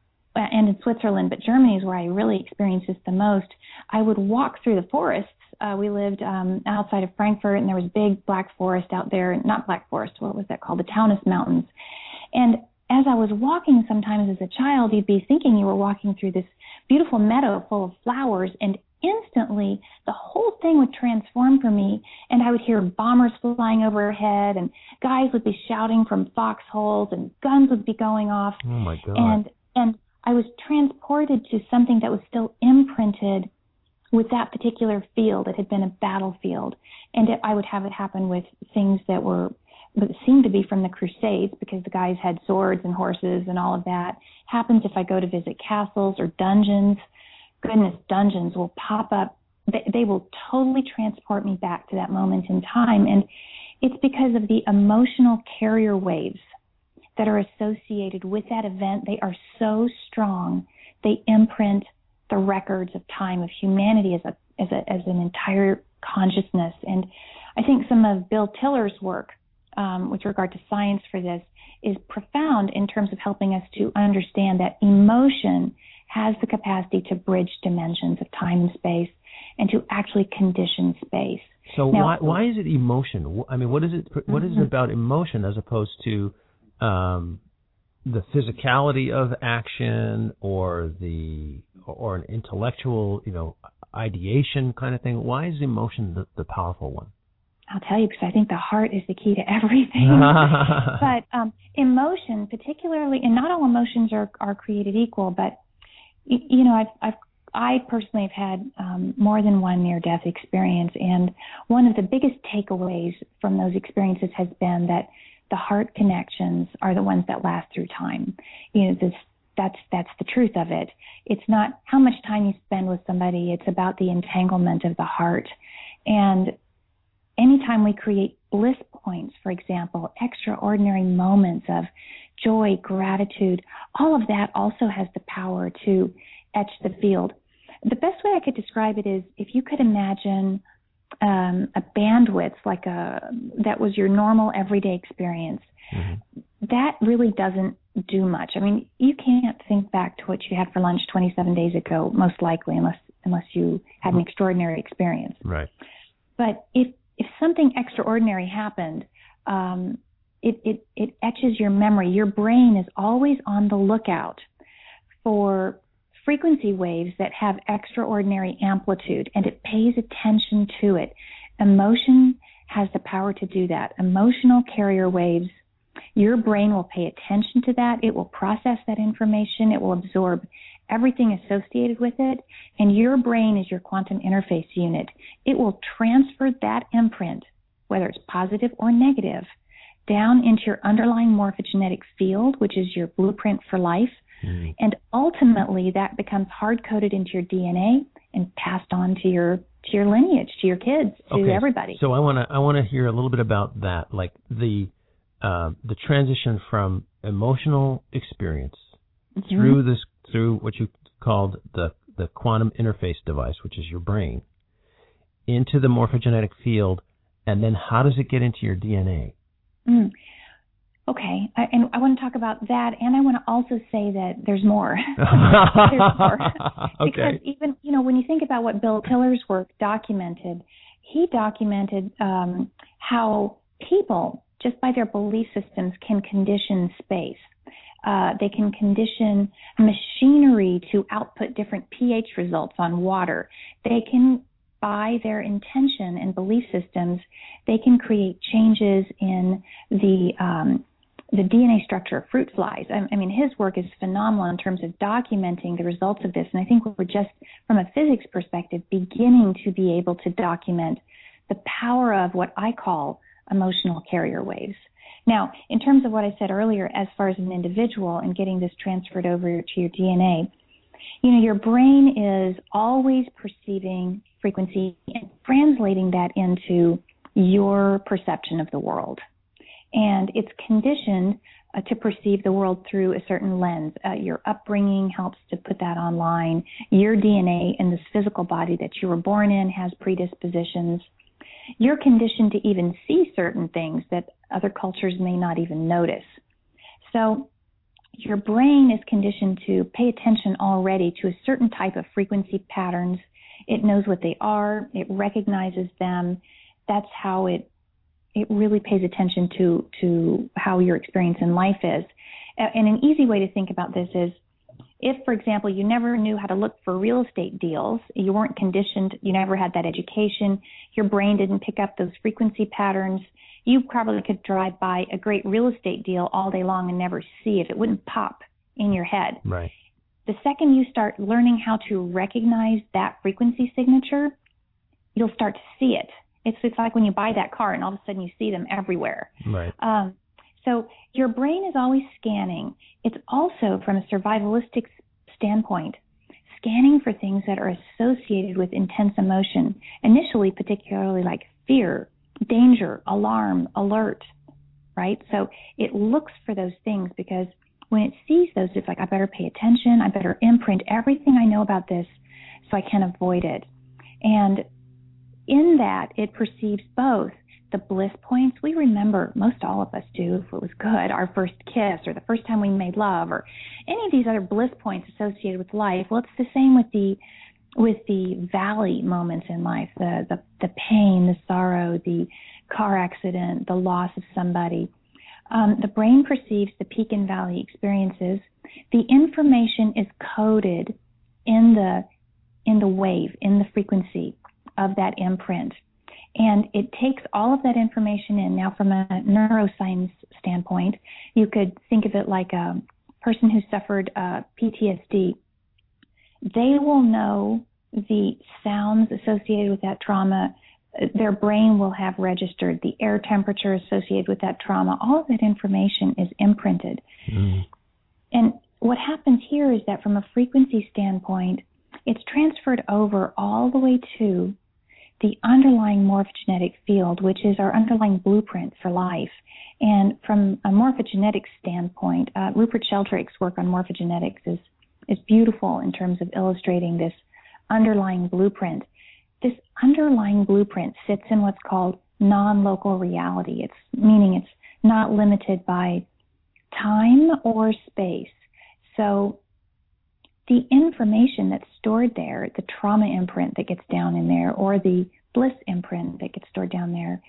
in Switzerland, but Germany is where I really experienced this the most. I would walk through the forests. We lived outside of Frankfurt, and there was big black forest out there. Not black forest, what was that called? The Taunus Mountains. And as I was walking sometimes as a child, you'd be thinking you were walking through this beautiful meadow full of flowers, and instantly the whole thing would transform for me, and I would hear bombers flying overhead, and guys would be shouting from foxholes, and guns would be going off. Oh my God. And I was transported to something that was still imprinted with that particular field. It had been a battlefield, and I would have it happen with things that seemed to be from the Crusades, because the guys had swords and horses and all of that. Happens if I go to visit castles or dungeons. Goodness, dungeons will pop up. They will totally transport me back to that moment in time. And it's because of the emotional carrier waves that are associated with that event. They are so strong. They imprint the records of time of humanity as an entire consciousness. And I think some of Bill Tiller's work with regard to science for this is profound in terms of helping us to understand that emotion has the capacity to bridge dimensions of time and space and to actually condition space. So now, why is it emotion? I mean, what is it? What is it about emotion as opposed to the physicality of action or an intellectual, ideation kind of thing? Why is emotion the powerful one? I'll tell you, because I think the heart is the key to everything. But emotion, particularly, and not all emotions are created equal, but I personally have had more than one near-death experience, and one of the biggest takeaways from those experiences has been that the heart connections are the ones that last through time. That's the truth of it. It's not how much time you spend with somebody, it's about the entanglement of the heart. And anytime we create bliss points, for example, extraordinary moments of joy, gratitude, all of that also has the power to etch the field. The best way I could describe it is if you could imagine a bandwidth, that was your normal everyday experience, that really doesn't do much. I mean, you can't think back to what you had for lunch 27 days ago, most likely, unless you had an extraordinary experience. Right. But if something extraordinary happened, it etches your memory. Your brain is always on the lookout for frequency waves that have extraordinary amplitude, and it pays attention to it. Emotion has the power to do that. Emotional carrier waves, your brain will pay attention to that. It will process that information. It will absorb everything associated with it, and your brain is your quantum interface unit. It will transfer that imprint, whether it's positive or negative, down into your underlying morphogenetic field, which is your blueprint for life. And ultimately, that becomes hard-coded into your DNA and passed on to your lineage, to your kids, to everybody. So I want to hear a little bit about that, like the transition from emotional experience through what you called the quantum interface device, which is your brain, into the morphogenetic field, and then how does it get into your DNA? Okay, and I want to talk about that, and I want to also say that there's more. There's more. Because even, when you think about what Bill Tiller's work documented, he documented how people, just by their belief systems, can condition space. They can condition machinery to output different pH results on water. They can, by their intention and belief systems, they can create changes in the DNA structure of fruit flies. I mean, his work is phenomenal in terms of documenting the results of this. And I think we're just, from a physics perspective, beginning to be able to document the power of what I call emotional carrier waves. Now, in terms of what I said earlier, as far as an individual and getting this transferred over to your DNA, your brain is always perceiving frequency and translating that into your perception of the world. And it's conditioned to perceive the world through a certain lens. Your upbringing helps to put that online. Your DNA in this physical body that you were born in has predispositions. You're conditioned to even see certain things that other cultures may not even notice. So your brain is conditioned to pay attention already to a certain type of frequency patterns. It knows what they are. It recognizes them. That's how it really pays attention to how your experience in life is. And an easy way to think about this is, if, for example, you never knew how to look for real estate deals, you weren't conditioned, you never had that education, your brain didn't pick up those frequency patterns, you probably could drive by a great real estate deal all day long and never see it. It wouldn't pop in your head. Right. The second you start learning how to recognize that frequency signature, you'll start to see it. It's like when you buy that car and all of a sudden you see them everywhere. Right. So your brain is always scanning. It's also, from a survivalistic standpoint, scanning for things that are associated with intense emotion, initially particularly like fear, danger, alarm, alert, right? So it looks for those things because when it sees those, it's like, I better pay attention. I better imprint everything I know about this so I can avoid it. And in that, it perceives both the bliss points. We remember, most all of us do, if it was good, our first kiss or the first time we made love or any of these other bliss points associated with life. Well, it's the same with the valley moments in life, the pain, the sorrow, the car accident, the loss of somebody. The brain perceives the peak and valley experiences. The information is coded in the wave, in the frequency of that imprint. And it takes all of that information in. Now, from a neuroscience standpoint, you could think of it like a person who suffered PTSD. They will know the sounds associated with that trauma. Their brain will have registered the air temperature associated with that trauma. All of that information is imprinted. Mm. And what happens here is that from a frequency standpoint, it's transferred over all the way to the underlying morphogenetic field, which is our underlying blueprint for life. And from a morphogenetic standpoint, Rupert Sheldrake's work on morphogenetics is beautiful in terms of illustrating this underlying blueprint. This underlying blueprint sits in what's called non-local reality. Meaning it's not limited by time or space. So the information that's stored there, the trauma imprint that gets down in there, or the bliss imprint that gets stored down there,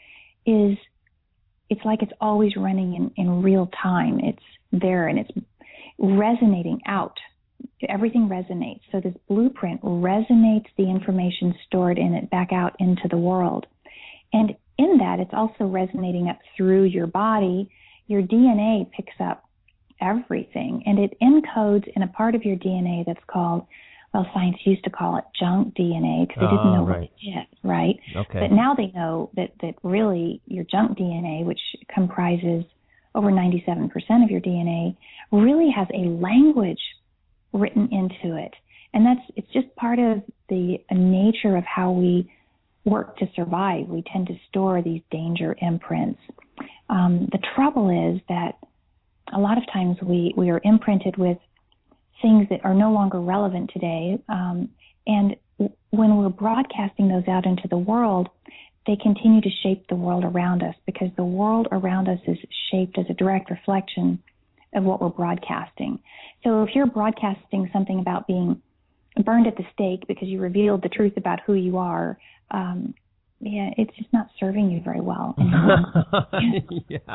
it's like it's always running in real time. It's there and it's resonating out. Everything resonates. So this blueprint resonates the information stored in it back out into the world. And in that, it's also resonating up through your body. Your DNA picks up everything, and it encodes in a part of your DNA that's called, well, science used to call it junk DNA because they didn't know what it did, right? Okay. But now they know that really your junk DNA, which comprises over 97% of your DNA, really has a language written into it. And it's just part of the nature of how we work to survive. We tend to store these danger imprints. The trouble is that a lot of times we are imprinted with things that are no longer relevant today. And when we're broadcasting those out into the world, they continue to shape the world around us because the world around us is shaped as a direct reflection of what we're broadcasting. So if you're broadcasting something about being burned at the stake because you revealed the truth about who you are, it's just not serving you very well. Yeah.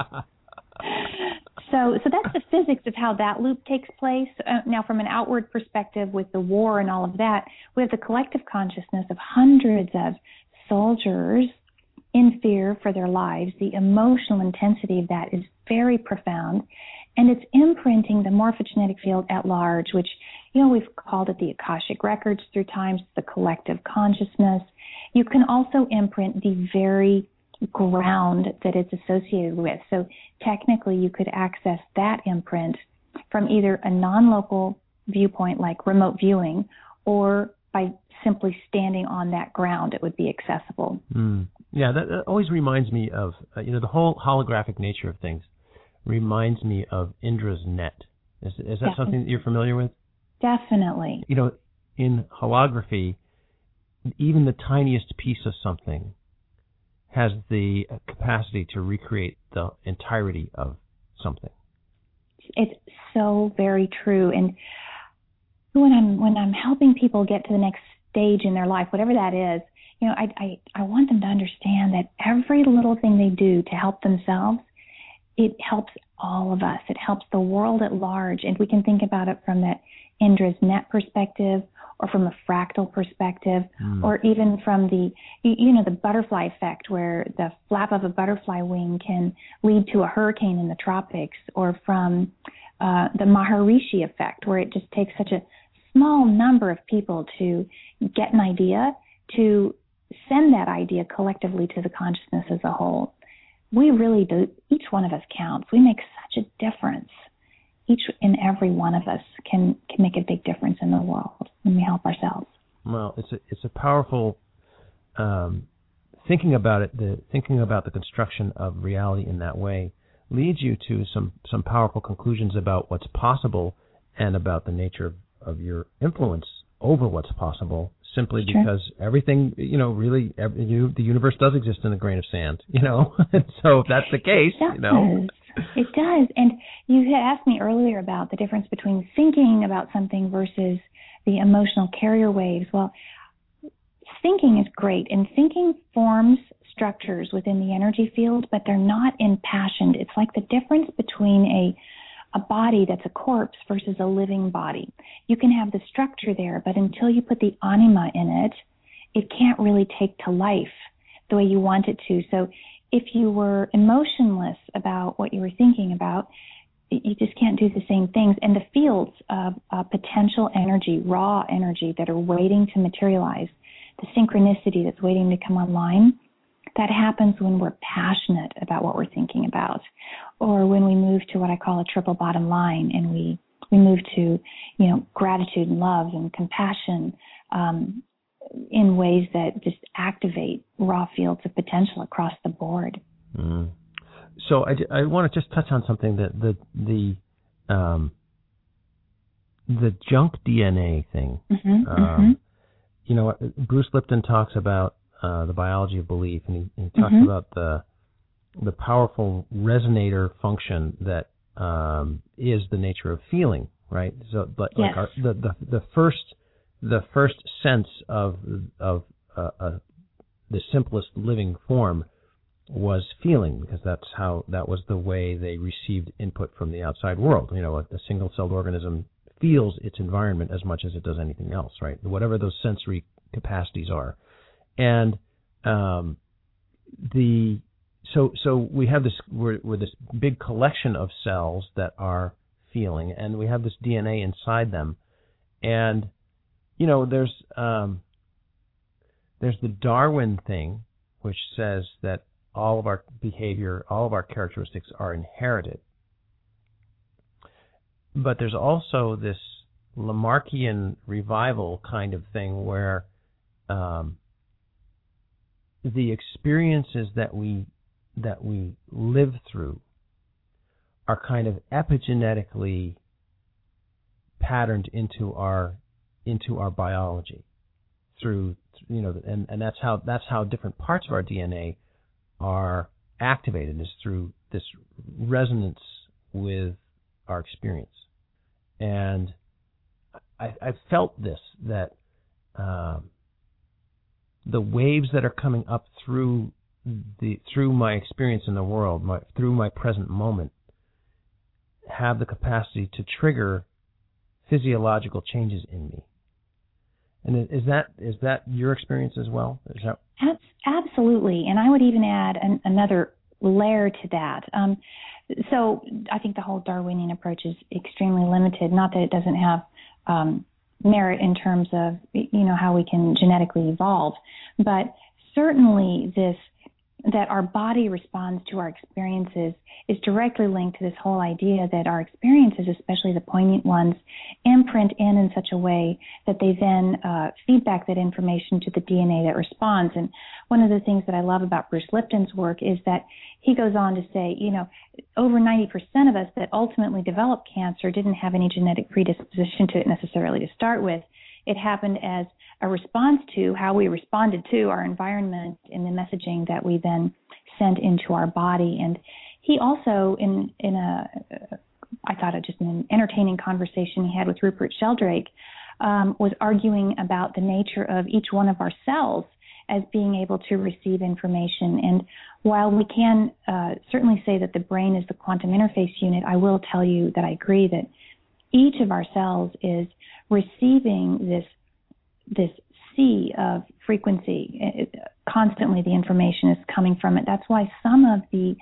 So that's the physics of how that loop takes place. Now, from an outward perspective with the war and all of that, we have the collective consciousness of hundreds of soldiers in fear for their lives. The emotional intensity of that is very profound, and it's imprinting the morphogenetic field at large, which, we've called it the Akashic Records through times, the collective consciousness. You can also imprint the very ground that it's associated with. So technically you could access that imprint from either a non-local viewpoint like remote viewing, or by simply standing on that ground it would be accessible. Yeah, that always reminds me of, the whole holographic nature of things reminds me of Indra's net. Is that something that you're familiar with? Definitely. In holography, even the tiniest piece of something has the capacity to recreate the entirety of something. It's so very true. And when I'm helping people get to the next stage in their life, whatever that is, I want them to understand that every little thing they do to help themselves, it helps all of us. It helps the world at large. And we can think about it from that Indra's net perspective, or from a fractal perspective, or even from the butterfly effect, where the flap of a butterfly wing can lead to a hurricane in the tropics, or from the Maharishi effect, where it just takes such a small number of people to get an idea, to send that idea collectively to the consciousness as a whole. We really do. Each one of us counts. We make such a difference. Each and every one of us can make a big difference in the world when we help ourselves. Well, it's a powerful thinking about it. Thinking about the construction of reality in that way leads you to some powerful conclusions about what's possible and about the nature of your influence over what's possible. Simply because everything, really, the universe does exist in a grain of sand, And so if that's the case, It does. And you had asked me earlier about the difference between thinking about something versus the emotional carrier waves. Well, thinking is great, and thinking forms structures within the energy field, but they're not impassioned. It's like the difference between a body that's a corpse versus a living body. You can have the structure there, but until you put the anima in it, it can't really take to life the way you want it to. So if you were emotionless about what you were thinking about, you just can't do the same things. And the fields of potential energy, raw energy that are waiting to materialize, the synchronicity that's waiting to come online, that happens when we're passionate about what we're thinking about, or when we move to what I call a triple bottom line, and we move to, gratitude and love and compassion in ways that just activate raw fields of potential across the board. So I want to just touch on something that the junk DNA thing. Bruce Lipton talks about The Biology of Belief, and he talks about the powerful resonator function that is the nature of feeling, right? So, but yes. like the first sense of the simplest living form was feeling, because that was the way they received input from the outside world. You know, a single-celled organism feels its environment as much as it does anything else, right? Whatever those sensory capacities are. And so we have this, we're this big collection of cells that are feeling, and we have this DNA inside them. And you know, there's the Darwin thing, which says that all of our behavior, all of our characteristics are inherited. But there's also this Lamarckian revival kind of thing where the experiences that we live through are kind of epigenetically patterned into our biology through, you know, and that's how different parts of our DNA are activated, is through this resonance with our experience. And I felt this, that the waves that are coming up through my experience in the world, through my present moment, have the capacity to trigger physiological changes in me. And is that your experience as well? Absolutely. And I would even add another layer to that. So I think the whole Darwinian approach is extremely limited. Not that it doesn't have merit in terms of, you know, how we can genetically evolve, but certainly that our body responds to our experiences is directly linked to this whole idea that our experiences, especially the poignant ones, imprint in such a way that they then feed back that information to the DNA that responds. And one of the things that I love about Bruce Lipton's work is that he goes on to say, you know, over 90% of us that ultimately develop cancer didn't have any genetic predisposition to it necessarily to start with. It happened as a response to how we responded to our environment and the messaging that we then sent into our body. And he also, I thought just an entertaining conversation he had with Rupert Sheldrake, was arguing about the nature of each one of our cells as being able to receive information. And while we can certainly say that the brain is the quantum interface unit, I will tell you that I agree that each of our cells is receiving this sea of frequency. Constantly the information is coming from it. That's why some of the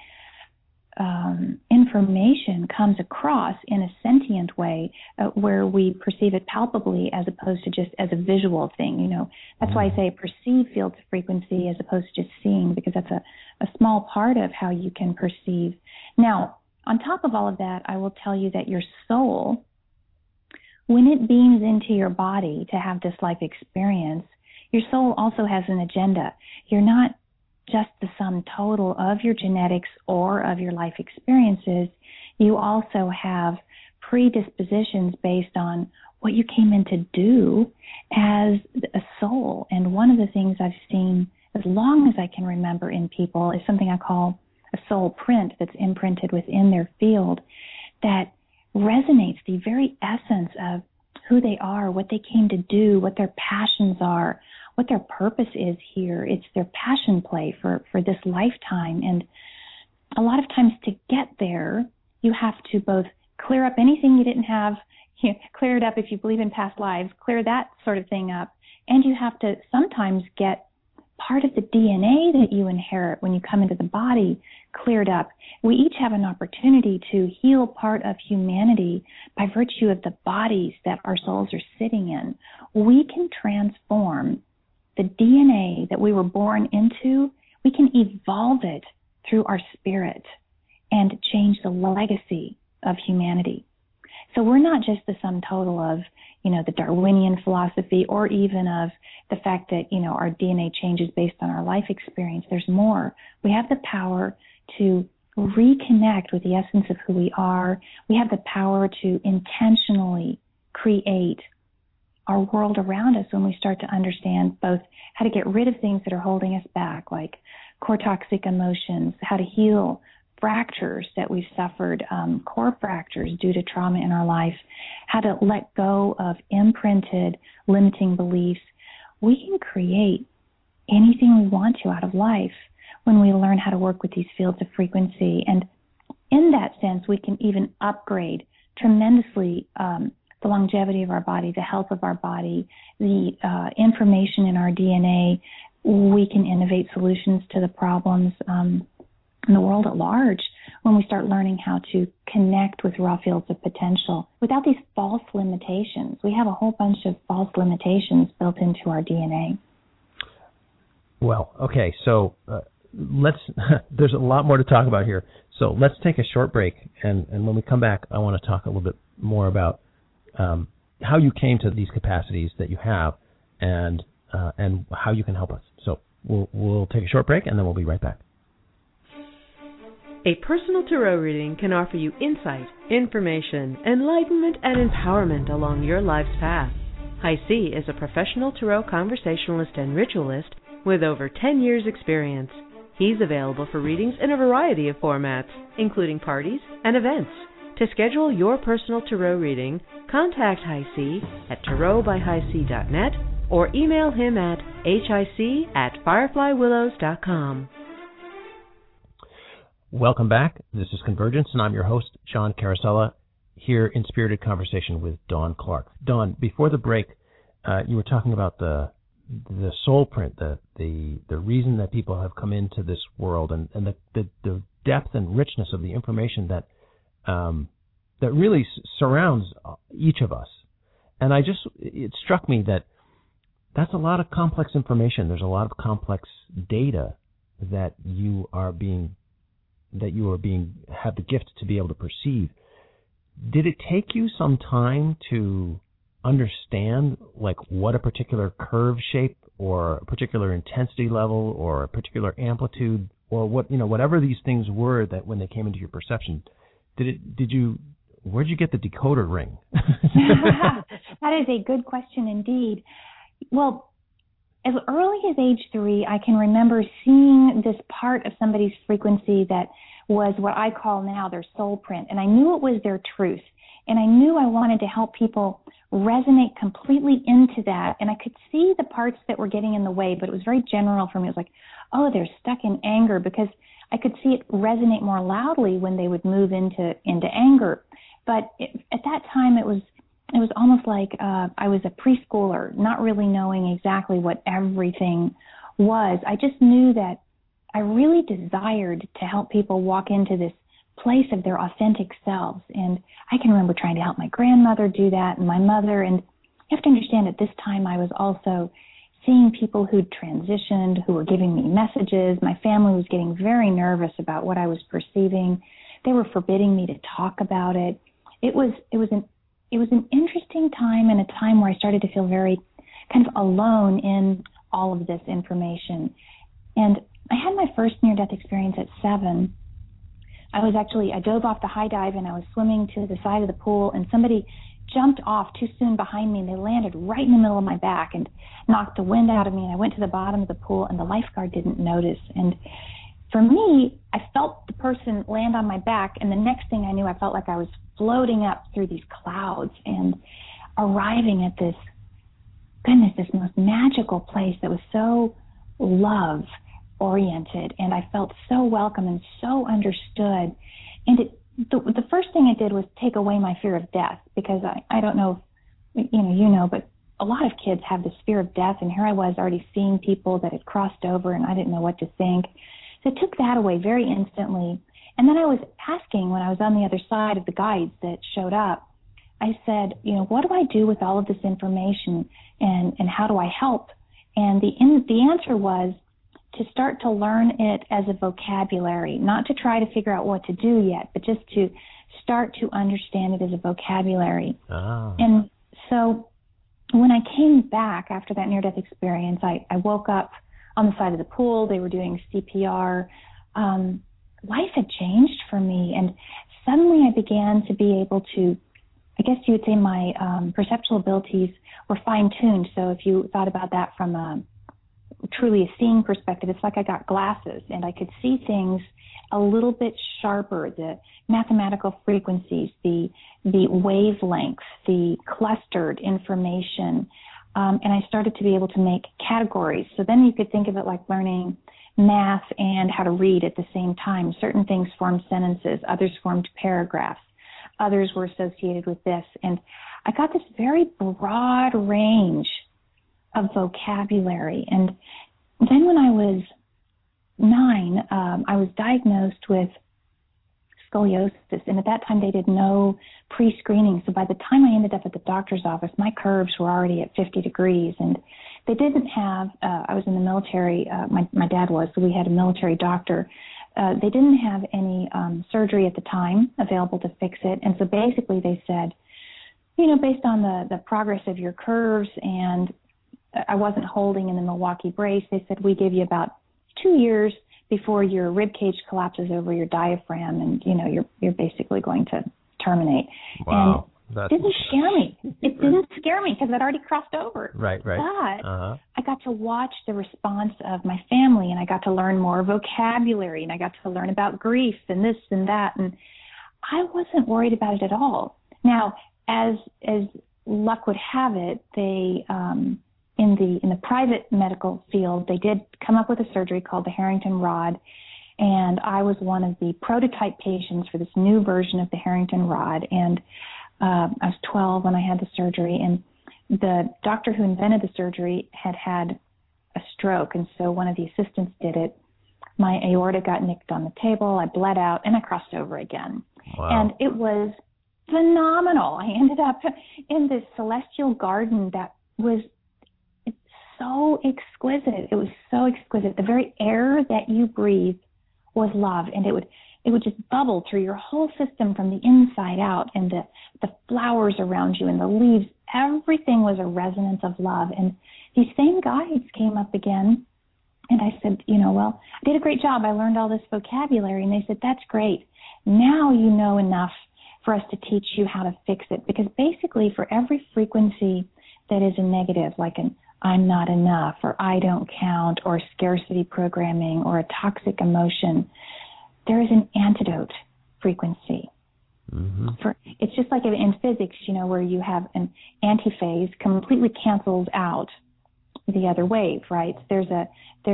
information comes across in a sentient way where we perceive it palpably as opposed to just as a visual thing. You know, that's why I say perceive fields of frequency as opposed to just seeing, because that's a small part of how you can perceive. Now, on top of all of that, I will tell you that your soul, when it beams into your body to have this life experience, your soul also has an agenda. You're not just the sum total of your genetics or of your life experiences. You also have predispositions based on what you came in to do as a soul. And one of the things I've seen as long as I can remember in people is something I call a soul print that's imprinted within their field that resonates the very essence of who they are, what they came to do, what their passions are, what their purpose is here. It's their passion play for this lifetime. And a lot of times to get there, you have to both clear up anything you didn't have, clear it up if you believe in past lives, clear that sort of thing up. And you have to sometimes get part of the DNA that you inherit when you come into the body cleared up. We each have an opportunity to heal part of humanity by virtue of the bodies that our souls are sitting in. We can transform the DNA that we were born into. We can evolve it through our spirit and change the legacy of humanity. So we're not just the sum total of, the Darwinian philosophy, or even of the fact that, our DNA changes based on our life experience. There's more. We have the power to reconnect with the essence of who we are. We have the power to intentionally create our world around us when we start to understand both how to get rid of things that are holding us back, like core toxic emotions, how to heal fractures that we've suffered, core fractures due to trauma in our life, how to let go of imprinted limiting beliefs. We can create anything we want to out of life when we learn how to work with these fields of frequency. And in that sense, we can even upgrade tremendously the longevity of our body, the health of our body, the information in our DNA. We can innovate solutions to the problems in the world at large when we start learning how to connect with raw fields of potential without these false limitations. We have a whole bunch of false limitations built into our DNA. Well, okay, so there's a lot more to talk about here. So let's take a short break, and when we come back, I want to talk a little bit more about how you came to these capacities that you have, and how you can help us. So we'll take a short break, and then we'll be right back. A personal tarot reading can offer you insight, information, enlightenment, and empowerment along your life's path. High C is a professional tarot conversationalist and ritualist with over 10 years' experience. He's available for readings in a variety of formats, including parties and events. To schedule your personal tarot reading, contact High C at tarotbyhighc.net or email him at hic@fireflywillows.com. Welcome back. This is Convergence, and I'm your host, John Carosella, here in spirited conversation with Dawn Clark. Dawn, before the break, you were talking about the soul print, the reason that people have come into this world, and the depth and richness of the information that really surrounds each of us. And it struck me that that's a lot of complex information. There's a lot of complex data that you have the gift to be able to perceive. Did it take you some time to understand, like, what a particular curve shape or a particular intensity level or a particular amplitude or whatever these things were that when they came into your perception, where'd you get the decoder ring? That is a good question indeed. Well, as early as age 3, I can remember seeing this part of somebody's frequency that was what I call now their soul print. And I knew it was their truth. And I knew I wanted to help people resonate completely into that. And I could see the parts that were getting in the way, but it was very general for me. It was like, oh, they're stuck in anger, because I could see it resonate more loudly when they would move into anger. But at that time, it was almost like I was a preschooler, not really knowing exactly what everything was. I just knew that I really desired to help people walk into this place of their authentic selves. And I can remember trying to help my grandmother do that and my mother. And you have to understand, at this time, I was also seeing people who'd transitioned, who were giving me messages. My family was getting very nervous about what I was perceiving. They were forbidding me to talk about it. It was an interesting time, and a time where I started to feel very kind of alone in all of this information. And I had my first near-death experience at 7. I dove off the high dive, and I was swimming to the side of the pool, and somebody jumped off too soon behind me, and they landed right in the middle of my back and knocked the wind out of me. And I went to the bottom of the pool, and the lifeguard didn't notice. And for me, I felt the person land on my back, and the next thing I knew, I felt like I was floating up through these clouds and arriving at this most magical place that was so love-oriented, and I felt so welcome and so understood. And the first thing it did was take away my fear of death, because I don't know if you know, but a lot of kids have this fear of death, and here I was already seeing people that had crossed over, and I didn't know what to think. So it took that away very instantly. And then I was asking, when I was on the other side of the guides that showed up, I said, what do I do with all of this information, and how do I help? And the answer was to start to learn it as a vocabulary, not to try to figure out what to do yet, but just to start to understand it as a vocabulary. Ah. And so when I came back after that near-death experience, I woke up on the side of the pool. They were doing CPR. Life had changed for me, and suddenly I began to be able to I guess you would say my perceptual abilities were fine-tuned. So if you thought about that from a truly a seeing perspective, it's like I got glasses and I could see things a little bit sharper, the mathematical frequencies, the wavelengths, the clustered information, and I started to be able to make categories. So then you could think of it like learning math and how to read at the same time. Certain things formed sentences, others formed paragraphs, others were associated with this. And I got this very broad range of vocabulary. And then when I was 9, I was diagnosed with scoliosis, and at that time they did no pre-screening. So by the time I ended up at the doctor's office, my curves were already at 50 degrees, and they didn't have, I was in the military, my dad was, so we had a military doctor. They didn't have any surgery at the time available to fix it, and so basically they said, you know, based on the progress of your curves, and I wasn't holding in the Milwaukee brace, they said, we give you about 2 years before your rib cage collapses over your diaphragm, and you know you're basically going to terminate. Wow. And it didn't scare me. It didn't scare me because I'd already crossed over. Right. But I got to watch the response of my family, and I got to learn more vocabulary, and I got to learn about grief and this and that, and I wasn't worried about it at all. Now, as luck would have it, they in the private medical field, they did come up with a surgery called the Harrington rod, and I was one of the prototype patients for this new version of the Harrington rod, and I was 12 when I had the surgery, and the doctor who invented the surgery had a stroke, and so one of the assistants did it. My aorta got nicked on the table, I bled out, and I crossed over again. Wow. And it was phenomenal. I ended up in this celestial garden that was so exquisite. It was so exquisite. The very air that you breathe was love, and it would just bubble through your whole system from the inside out, and the flowers around you and the leaves, everything was a resonance of love. And these same guides came up again, and I said, you know, well, I did a great job. I learned all this vocabulary, and they said, that's great. Now you know enough for us to teach you how to fix it, because basically for every frequency that is a negative, like an I'm not enough, or I don't count, or scarcity programming, or a toxic emotion, there is an antidote frequency. Mm-hmm. It's just like in physics, you know, where you have an antiphase completely cancels out the other wave, right? There's a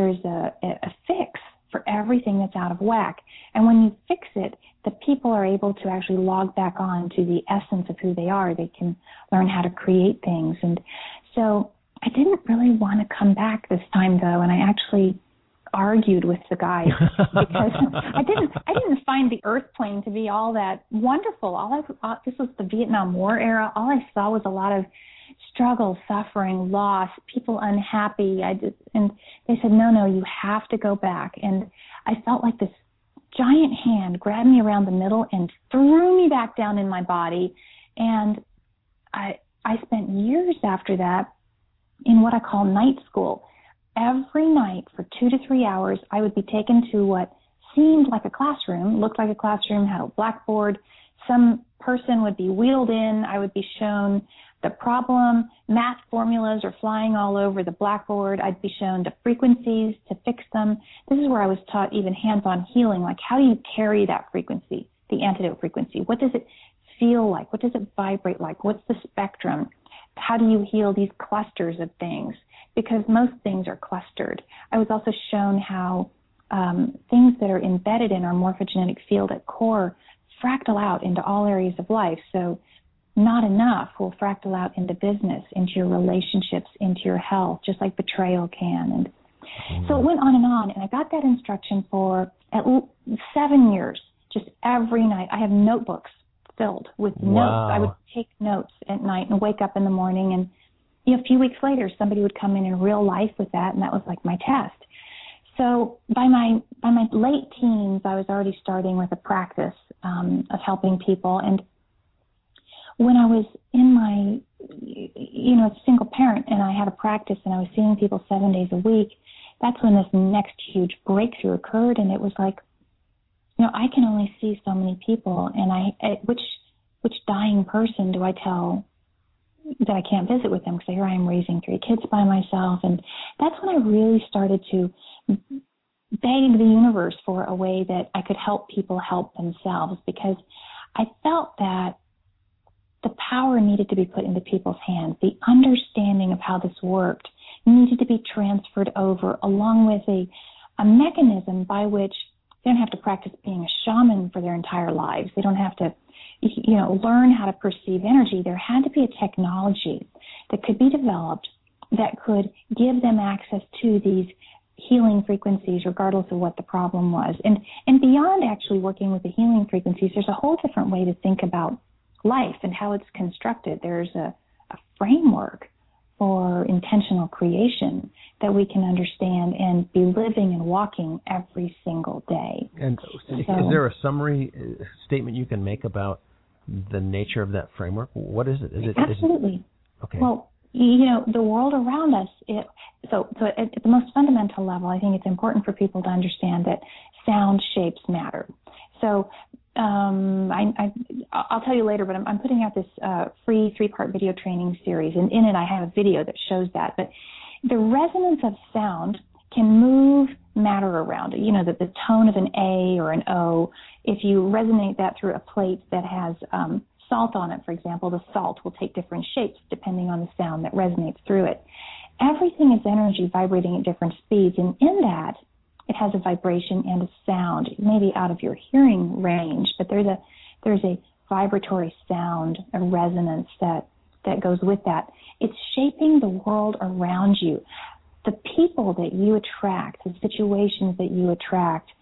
fix for everything that's out of whack. And when you fix it, the people are able to actually log back on to the essence of who they are. They can learn how to create things. And so I didn't really want to come back this time, though, and I actually argued with the guy because I didn't find the Earth plane to be all that wonderful. This was the Vietnam War era. All I saw was a lot of struggle, suffering, loss, people unhappy. And they said, no, you have to go back. And I felt like this giant hand grabbed me around the middle and threw me back down in my body. And I spent years after that in what I call night school. Every night for 2 to 3 hours, I would be taken to what seemed like a classroom, looked like a classroom, had a blackboard. Some person would be wheeled in. I would be shown the problem. Math formulas are flying all over the blackboard. I'd be shown the frequencies to fix them. This is where I was taught even hands-on healing, like how do you carry that frequency, the antidote frequency? What does it feel like? What does it vibrate like? What's the spectrum? How do you heal these clusters of things? Because most things are clustered. I was also shown how things that are embedded in our morphogenetic field at core fractal out into all areas of life. So not enough will fractal out into business, into your relationships, into your health, just like betrayal can. And so it went on, and I got that instruction for at least 7 years, just every night. I have notebooks filled with notes. I would take notes at night and wake up in the morning, and a few weeks later, somebody would come in real life with that, and that was like my test. So by my late teens, I was already starting with a practice of helping people. And when I was in my, single parent, and I had a practice, and I was seeing people 7 days a week, that's when this next huge breakthrough occurred, and it was like, I can only see so many people, and which which dying person do I tell that I can't visit with them, because here I am raising 3 kids by myself? And that's when I really started to beg the universe for a way that I could help people help themselves, because I felt that the power needed to be put into people's hands. The understanding of how this worked needed to be transferred over, along with a mechanism by which they don't have to practice being a shaman for their entire lives. They don't have to, learn how to perceive energy. There had to be a technology that could be developed that could give them access to these healing frequencies, regardless of what the problem was. And beyond actually working with the healing frequencies, there's a whole different way to think about life and how it's constructed. There's a framework for intentional creation that we can understand and be living and walking every single day. And is there a summary statement you can make about the nature of that framework? What is it? Absolutely. Okay. Well, the world around us, so at the most fundamental level, I think it's important for people to understand that sound shapes matter. So I'll tell you later, but I'm putting out this free 3-part video training series, and in it I have a video that shows that. But the resonance of sound can move matter around. The tone of an A or an O, if you resonate that through a plate that has salt on it, for example, the salt will take different shapes depending on the sound that resonates through it. Everything is energy vibrating at different speeds, and in that, it has a vibration and a sound. It may be out of your hearing range, but there's a vibratory sound, a resonance that goes with that. It's shaping the world around you. The people that you attract, the situations that you attract,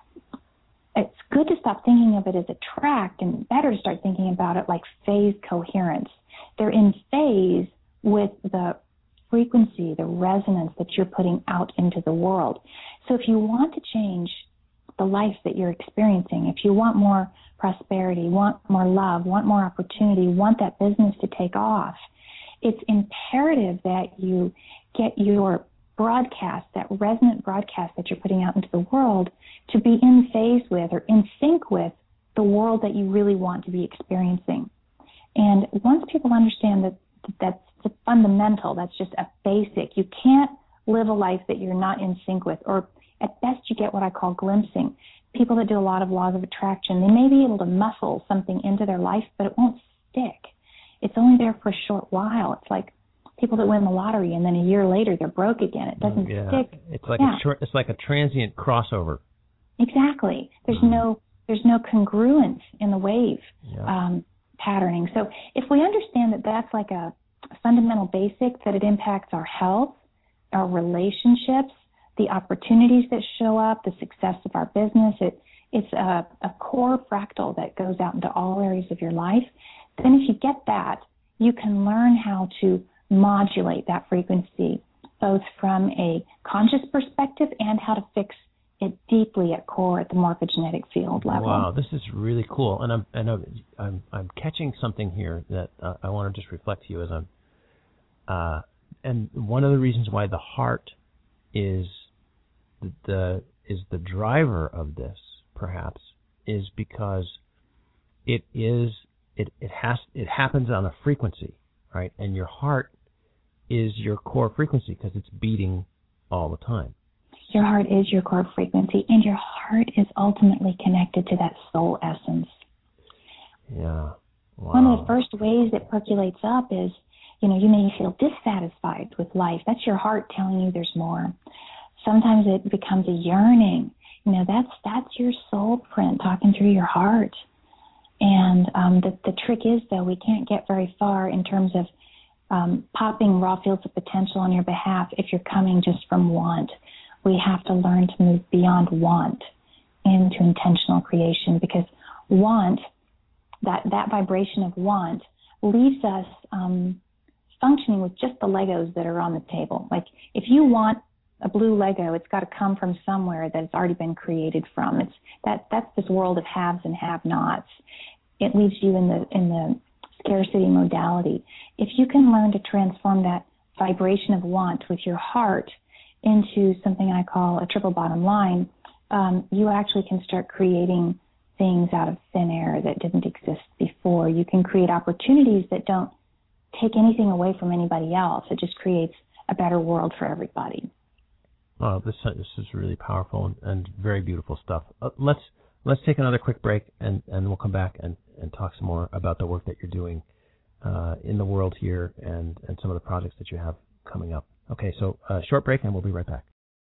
it's good to stop thinking of it as attract and better to start thinking about it like phase coherence. They're in phase with the frequency, the resonance that you're putting out into the world. So if you want to change the life that you're experiencing, if you want more prosperity, want more love, want more opportunity, want that business to take off, it's imperative that you get your broadcast, that resonant broadcast that you're putting out into the world, to be in phase with or in sync with the world that you really want to be experiencing. And once people understand that that's a fundamental, that's just a basic, you can't live a life that you're not in sync with, or at best you get what I call glimpsing. People that do a lot of laws of attraction, they may be able to muscle something into their life, but it won't stick. It's only there for a short while. It's like people that win the lottery and then a year later they're broke again. It doesn't stick. It's like it's like a transient crossover. Exactly. There's no congruence in the wave patterning. So if we understand that that's like a fundamental basic, that it impacts our health, our relationships, the opportunities that show up, the success of our business, it's a core fractal that goes out into all areas of your life. Then if you get that, you can learn how to modulate that frequency, both from a conscious perspective and how to fix it deeply at core at the morphogenetic field level. Wow, this is really cool, and I'm catching something here that I want to just reflect to you as and one of the reasons why the heart is the driver of this, perhaps, is because it happens on a frequency, right? And your heart is your core frequency because it's beating all the time. Your heart is your core frequency, and your heart is ultimately connected to that soul essence. Yeah. Wow. One of the first ways it percolates up is, you may feel dissatisfied with life. That's your heart telling you there's more. Sometimes it becomes a yearning. That's your soul print talking through your heart. And the trick is, though, we can't get very far in terms of popping raw fields of potential on your behalf if you're coming just from want. We have to learn to move beyond want into intentional creation, because want, that vibration of want, leaves us functioning with just the Legos that are on the table. Like, if you want a blue Lego, it's got to come from somewhere that it's already been created from. That's this world of haves and have-nots. It leaves you in the scarcity modality. If you can learn to transform that vibration of want with your heart into something I call a triple bottom line, you actually can start creating things out of thin air that didn't exist before. You can create opportunities that don't take anything away from anybody else. It just creates a better world for everybody. Oh, this is really powerful and very beautiful stuff. Let's take another quick break, and we'll come back and talk some more about the work that you're doing in the world here and some of the projects that you have coming up. Okay, so short break, and we'll be right back.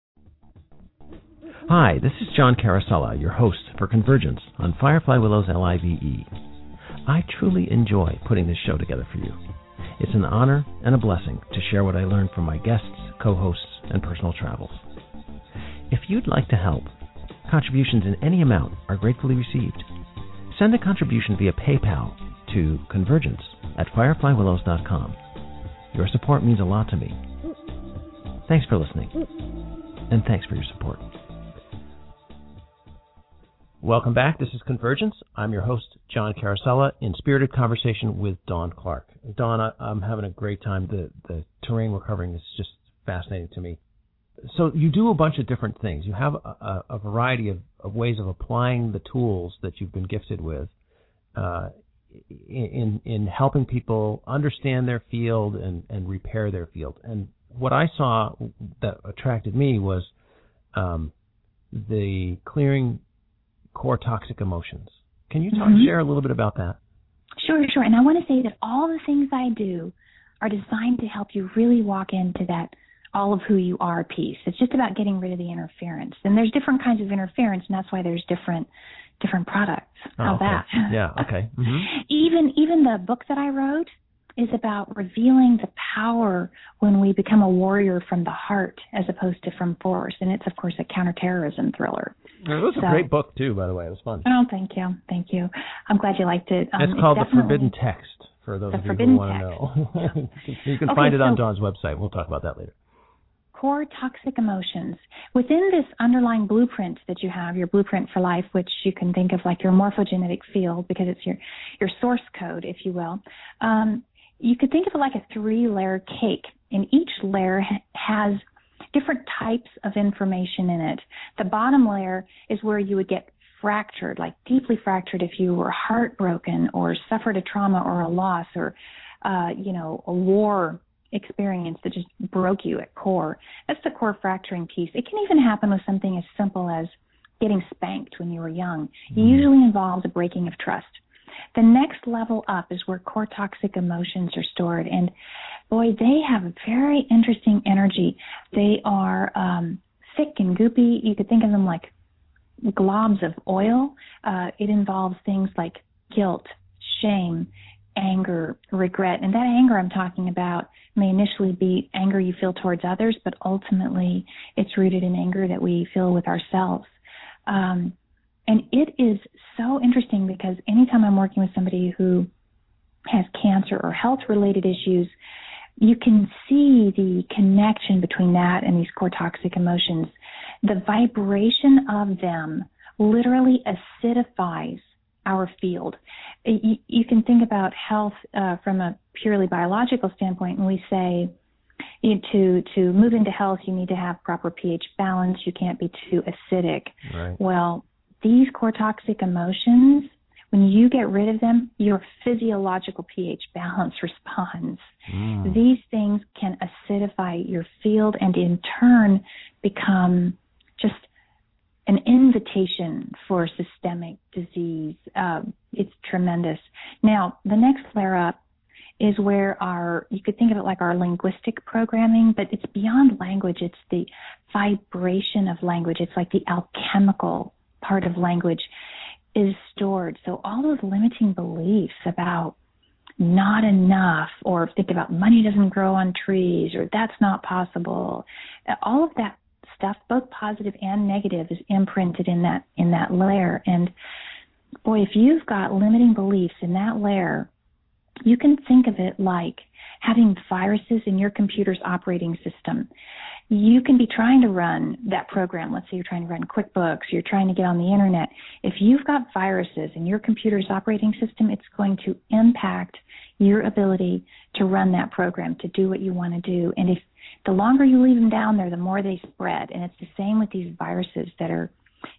Hi, this is John Carosella, your host for Convergence on Firefly Willows LIVE. I truly enjoy putting this show together for you. It's an honor and a blessing to share what I learned from my guests, co-hosts, and personal travels. If you'd like to help, contributions in any amount are gratefully received. Send a contribution via PayPal to convergence@fireflywillows.com. Your support means a lot to me. Thanks for listening, and thanks for your support. Welcome back. This is Convergence. I'm your host, John Carosella, in spirited conversation with Dawn Clark. Dawn, I'm having a great time. The terrain we're covering is just fascinating to me. So you do a bunch of different things. You have a variety of ways of applying the tools that you've been gifted with in helping people understand their field and repair their field. And what I saw that attracted me was the clearing core toxic emotions. Can you share a little bit about that? Sure. And I want to say that all the things I do are designed to help you really walk into that all of who you are piece. It's just about getting rid of the interference. And there's different kinds of interference, and that's why there's different products. How's that? Yeah, okay. Mm-hmm. Even the book that I wrote is about revealing the power when we become a warrior from the heart as opposed to from force. And it's, of course, a counterterrorism thriller. It was a great book, too, by the way. It was fun. Oh, thank you. I'm glad you liked it. It's called The Forbidden Text, for those of you who want to know. You can find it on Dawn's website. We'll talk about that later. Core toxic emotions. Within this underlying blueprint that you have, your blueprint for life, which you can think of like your morphogenetic field because it's your source code, if you will, you could think of it like a 3-layer cake, and each layer has different types of information in it. The bottom layer is where you would get fractured, like deeply fractured if you were heartbroken or suffered a trauma or a loss or, a war experience that just broke you at core. That's the core fracturing piece. It can even happen with something as simple as getting spanked when you were young. It usually involves a breaking of trust. The next level up is where core toxic emotions are stored. And boy, they have a very interesting energy. They are thick and goopy. You could think of them like globs of oil. It involves things like guilt, shame, anger, regret. And that anger I'm talking about may initially be anger you feel towards others, but ultimately it's rooted in anger that we feel with ourselves. And it is so interesting because anytime I'm working with somebody who has cancer or health-related issues, you can see the connection between that and these core toxic emotions. The vibration of them literally acidifies our field. You can think about health from a purely biological standpoint, and we say to move into health, you need to have proper pH balance. You can't be too acidic. Right. Well, these core toxic emotions, when you get rid of them, your physiological pH balance responds. These things can acidify your field and in turn become just an invitation for systemic disease. It's tremendous. Now, the next flare up is where you could think of it like our linguistic programming, but it's beyond language. It's the vibration of language. It's like the alchemical part of language is stored. So all those limiting beliefs about not enough, or think about money doesn't grow on trees, or that's not possible, all of that stuff, both positive and negative, is imprinted in that layer. And boy, if you've got limiting beliefs in that layer, you can think of it like having viruses in your computer's operating system. You can be trying to run that program. Let's say you're trying to run QuickBooks, you're trying to get on the internet. If you've got viruses in your computer's operating system, it's going to impact your ability to run that program, to do what you want to do. And if the longer you leave them down there, the more they spread. And it's the same with these viruses that are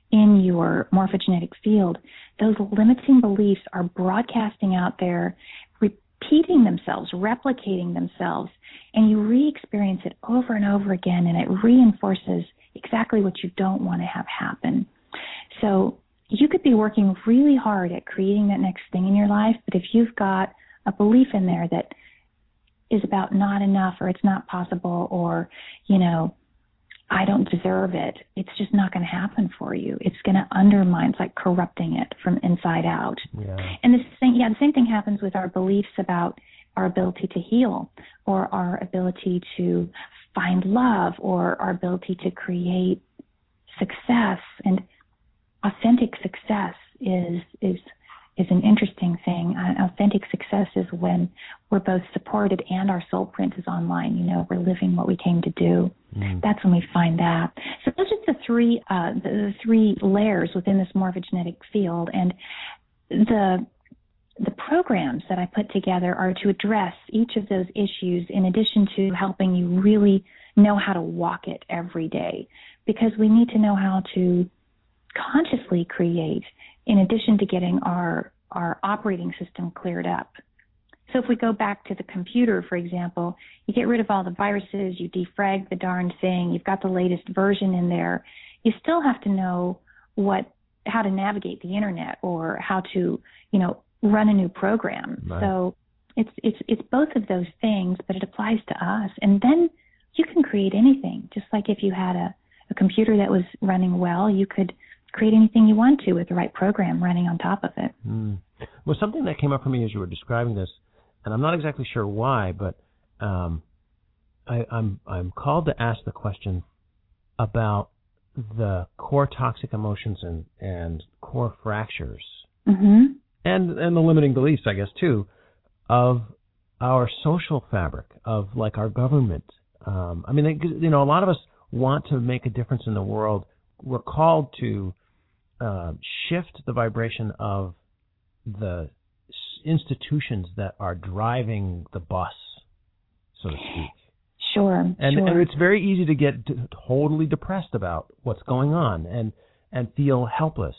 in your morphogenetic field, those limiting beliefs are broadcasting out there, repeating themselves, replicating themselves, and you re-experience it over and over again, and it reinforces exactly what you don't want to have happen. So you could be working really hard at creating that next thing in your life, but if you've got a belief in there that is about not enough, or it's not possible, or, I don't deserve it, it's just not going to happen for you. It's going to undermine, it's like corrupting it from inside out. Yeah. And the same thing happens with our beliefs about our ability to heal, or our ability to find love, or our ability to create success. And authentic success is an interesting thing. Authentic success is when we're both supported and our soul print is online. We're living what we came to do. That's when we find that. So those are the three layers within this morphogenetic field, and the programs that I put together are to address each of those issues, in addition to helping you really know how to walk it every day, because we need to know how to consciously create, in addition to getting our operating system cleared up. So if we go back to the computer, for example, you get rid of all the viruses, you defrag the darn thing, you've got the latest version in there. You still have to know how to navigate the internet, or how to, run a new program. Right. So it's both of those things, but it applies to us. And then you can create anything. Just like if you had a computer that was running well, you could create anything you want to with the right program running on top of it. Well, something that came up for me as you were describing this, and I'm not exactly sure why, but I'm called to ask the question about the core toxic emotions and core fractures, and the limiting beliefs, I guess, too, of our social fabric, of like our government. A lot of us want to make a difference in the world. We're called to shift the vibration of the institutions that are driving the bus, so to speak. Sure. And it's very easy to get totally depressed about what's going on and feel helpless.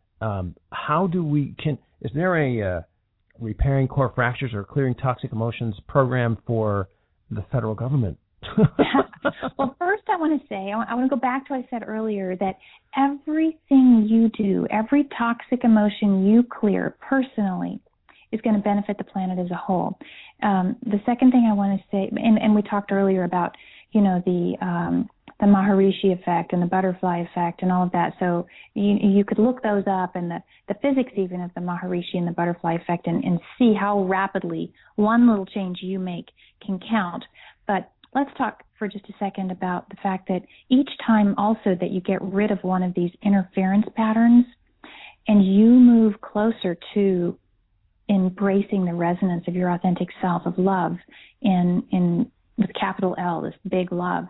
Is there a repairing core fractures or clearing toxic emotions program for the federal government? Well, first I want to say, I want to go back to what I said earlier, that everything you do, every toxic emotion you clear personally is going to benefit the planet as a whole. The second thing I want to say, and we talked earlier about, the Maharishi effect and the butterfly effect and all of that. So you could look those up, and the physics even of the Maharishi and the butterfly effect, and see how rapidly one little change you make can count. But let's talk for just a second about the fact that each time also that you get rid of one of these interference patterns and you move closer to embracing the resonance of your authentic self, of love, in with capital L, this big love,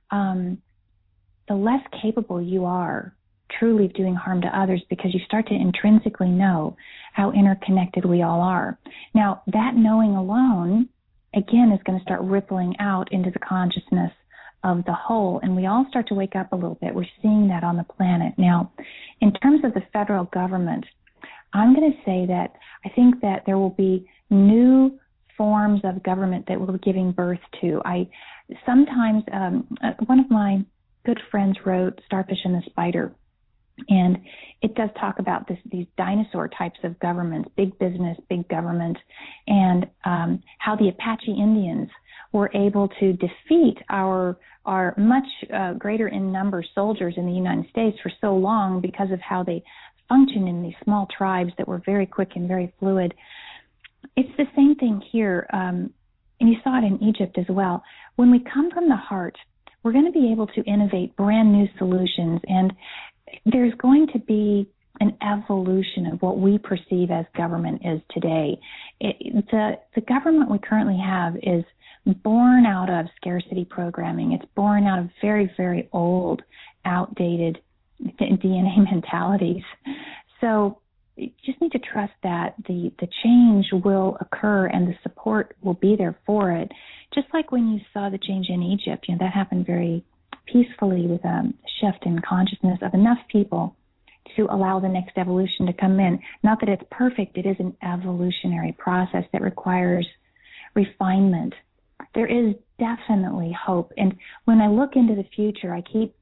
the less capable you are truly of doing harm to others, because you start to intrinsically know how interconnected we all are. Now, that knowing alone, again, is going to start rippling out into the consciousness of the whole, and we all start to wake up a little bit. We're seeing that on the planet. Now, in terms of the federal government, I'm going to say that I think that there will be new forms of government that we're giving birth to. Sometimes one of my good friends wrote Starfish and the Spider, and it does talk about these dinosaur types of governments, big business, big government, and how the Apache Indians were able to defeat our much greater in number soldiers in the United States for so long because of how they functioned in these small tribes that were very quick and very fluid. It's the same thing here, and you saw it in Egypt as well. When we come from the heart, we're going to be able to innovate brand new solutions, and there's going to be an evolution of what we perceive as government is today. The government we currently have is born out of scarcity programming. It's born out of very, very old, outdated DNA mentalities. So you just need to trust that the change will occur and the support will be there for it. Just like when you saw the change in Egypt, that happened very peacefully with a shift in consciousness of enough people to allow the next evolution to come in. Not that it's perfect, it is an evolutionary process that requires refinement. There is definitely hope. And when I look into the future, I keep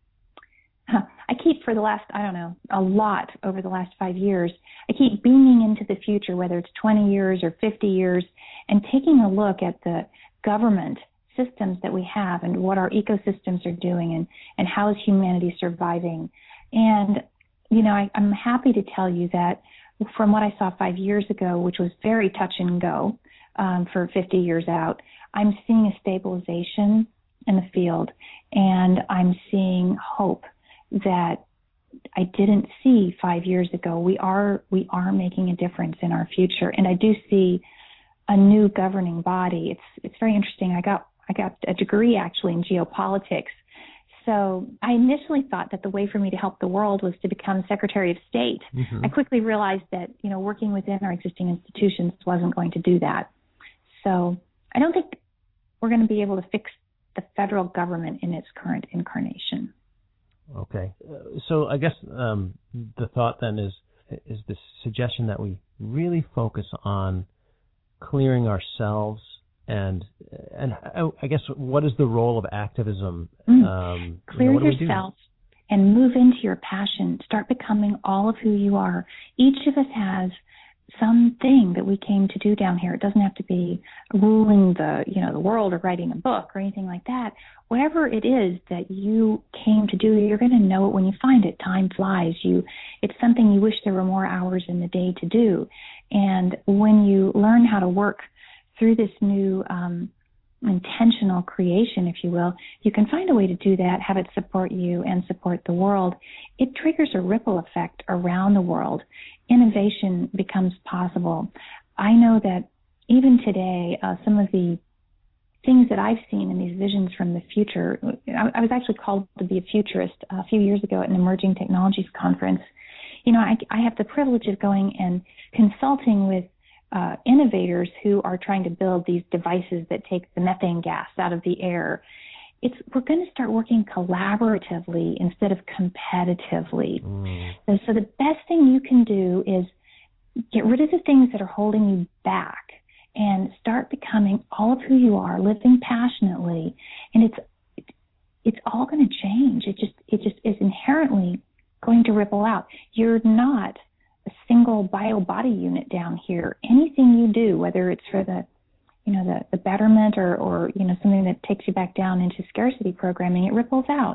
for the last, a lot over the last 5 years, I keep beaming into the future, whether it's 20 years or 50 years, and taking a look at the government systems that we have and what our ecosystems are doing and how is humanity surviving. And, I'm happy to tell you that from what I saw 5 years ago, which was very touch and go for 50 years out, I'm seeing a stabilization in the field, and I'm seeing hope that I didn't see 5 years ago. We are making a difference in our future, and I do see a new governing body. It's very interesting. I got a degree actually in geopolitics. So I initially thought that the way for me to help the world was to become Secretary of State. Mm-hmm. I quickly realized that, working within our existing institutions wasn't going to do that. So I don't think we're going to be able to fix the federal government in its current incarnation. Okay. So I guess the thought then is the suggestion that we really focus on clearing ourselves and I guess what is the role of activism? Clear yourself and move into your passion. Start becoming all of who you are. Each of us has something that we came to do down here. It doesn't have to be ruling the world or writing a book or anything like that. Whatever it is that you came to do, you're going to know it when you find it. Time flies. It's something you wish there were more hours in the day to do. And when you learn how to work through this new intentional creation, if you will, you can find a way to do that, have it support you and support the world. It triggers a ripple effect around the world. Innovation becomes possible. I know that even today, some of the things that I've seen in these visions from the future, I was actually called to be a futurist a few years ago at an emerging technologies conference. I have the privilege of going and consulting with innovators who are trying to build these devices that take the methane gas out of the air. We're going to start working collaboratively instead of competitively. And so the best thing you can do is get rid of the things that are holding you back and start becoming all of who you are, living passionately. And it's all going to change. It just is inherently going to ripple out. You're not a single bio body unit down here. Anything you do, whether it's for the betterment or something that takes you back down into scarcity programming, it ripples out.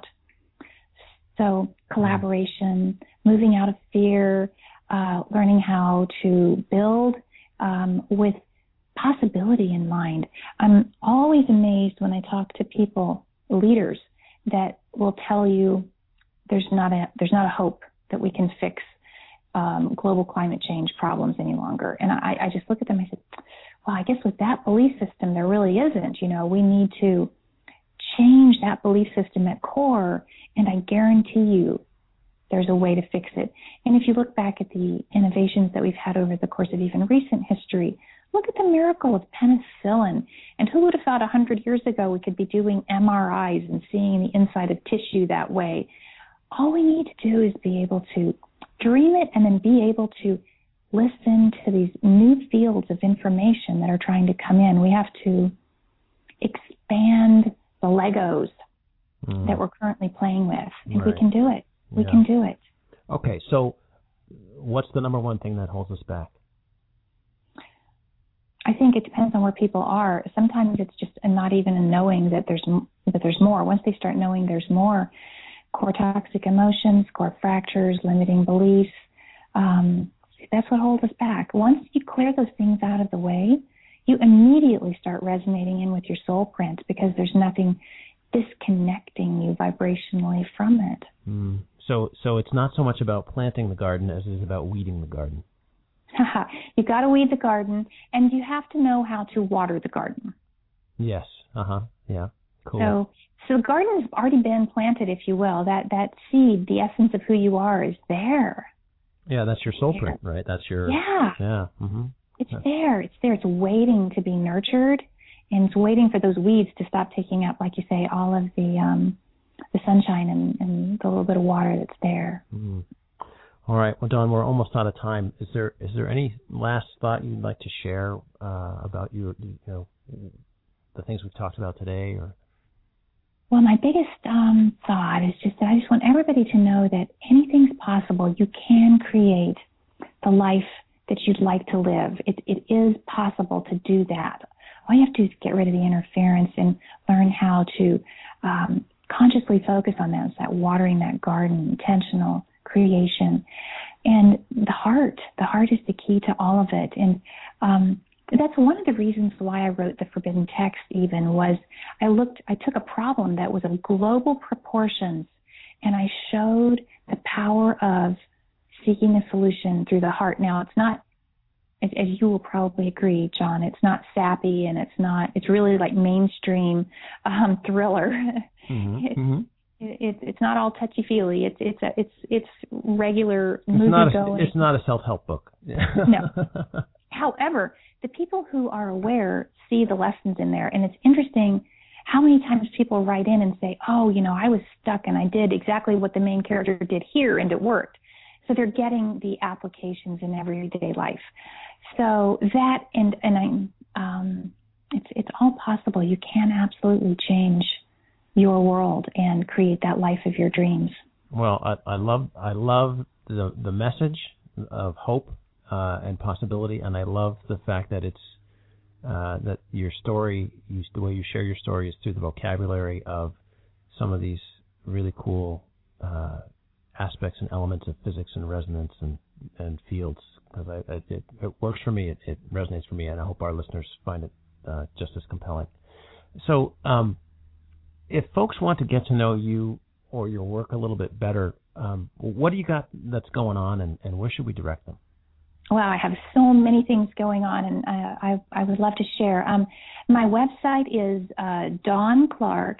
So collaboration, moving out of fear, learning how to build with possibility in mind. I'm always amazed when I talk to people, leaders, that will tell you there's not a hope that we can fix global climate change problems any longer. And I just look at them and I said, well, I guess with that belief system, there really isn't. We need to change that belief system at core, and I guarantee you there's a way to fix it. And if you look back at the innovations that we've had over the course of even recent history, look at the miracle of penicillin. And who would have thought 100 years ago we could be doing MRIs and seeing the inside of tissue that way? All we need to do is be able to dream it and then be able to listen to these new fields of information that are trying to come in. We have to expand the Legos that we're currently playing with. And we can do it. We can do it. Okay, so what's the number one thing that holds us back? I think it depends on where people are. Sometimes it's just not even a knowing that there's more. Once they start knowing there's more, core toxic emotions, core fractures, limiting beliefs, that's what holds us back. Once you clear those things out of the way, you immediately start resonating in with your soul print because there's nothing disconnecting you vibrationally from it. So it's not so much about planting the garden as it is about weeding the garden. You got to weed the garden, and you have to know how to water the garden. Yes. Yeah. Cool. So the garden has already been planted, if you will. That seed, the essence of who you are, is there. Yeah, that's your soul print, right? That's your... Yeah. Mm-hmm. It's there. It's waiting to be nurtured, and it's waiting for those weeds to stop taking up, like you say, all of the sunshine and the little bit of water that's there. Mm-hmm. All right. Well, Dawn, we're almost out of time. Is there any last thought you'd like to share about the things we've talked about today? Or Well, my biggest thought is just that I just want everybody to know that anything's possible. You can create the life that you'd like to live. It is possible to do that. All you have to do is get rid of the interference and learn how to consciously focus on that. It's that watering that garden, intentional creation. And the heart is the key to all of it. And that's one of the reasons why I wrote The Forbidden Text even was I took a problem that was of global proportions and I showed the power of seeking a solution through the heart. Now, it's not, as you will probably agree, John, it's not sappy and it's really like mainstream thriller. Mm-hmm. It's not all touchy-feely. It's regular movie-going. It's not a self-help book. No. However, the people who are aware see the lessons in there, and it's interesting how many times people write in and say, "Oh, I was stuck and I did exactly what the main character did here, and it worked." So they're getting the applications in everyday life. So that it's all possible. You can absolutely change your world and create that life of your dreams. Well, I love the message of hope and possibility, and I love the fact that it's that your story, the way you share your story, is through the vocabulary of some of these really cool aspects and elements of physics and resonance and fields. Because it works for me, it resonates for me, and I hope our listeners find it just as compelling. So, if folks want to get to know you or your work a little bit better, what do you got that's going on, and where should we direct them? Well, I have so many things going on, and I would love to share. My website is Dawn Clark,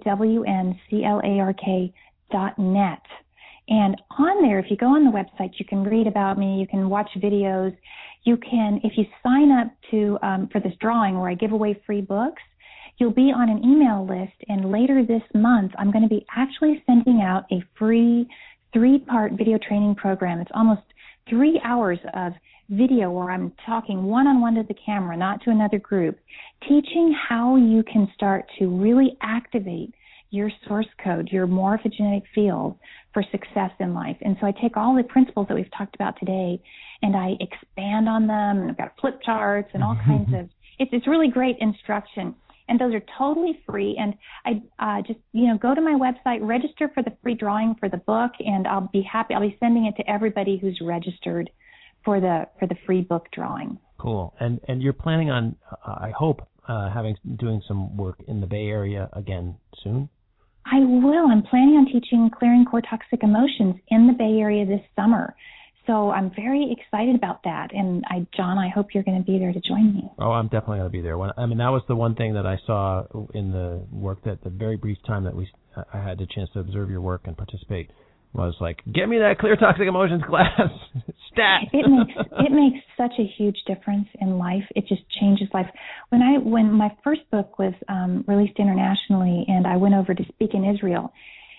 DAWNCLARK.net. And on there, if you go on the website, you can read about me, you can watch videos, you can, if you sign up to for this drawing where I give away free books, you'll be on an email list, and later this month, I'm going to be actually sending out a free 3-part video training program. It's almost 3 hours of video where I'm talking one-on-one to the camera, not to another group, teaching how you can start to really activate your source code, your morphogenetic field for success in life. And so I take all the principles that we've talked about today and I expand on them, and I've got flip charts and all kinds of, it's really great instruction. And those are totally free. And I just, go to my website, register for the free drawing for the book, and I'll be happy. I'll be sending it to everybody who's registered for the free book drawing. Cool. And you're planning on, I hope, doing some work in the Bay Area again soon? I will. I'm planning on teaching Clearing Core Toxic Emotions in the Bay Area this summer. So I'm very excited about that. And John, I hope you're going to be there to join me. Oh, I'm definitely going to be there. That was the one thing that I saw in the work, that the very brief time that I had the chance to observe your work and participate, was like, get me that Clear Toxic Emotions class. Stat. It makes such a huge difference in life. It just changes life. When my first book was released internationally and I went over to speak in Israel,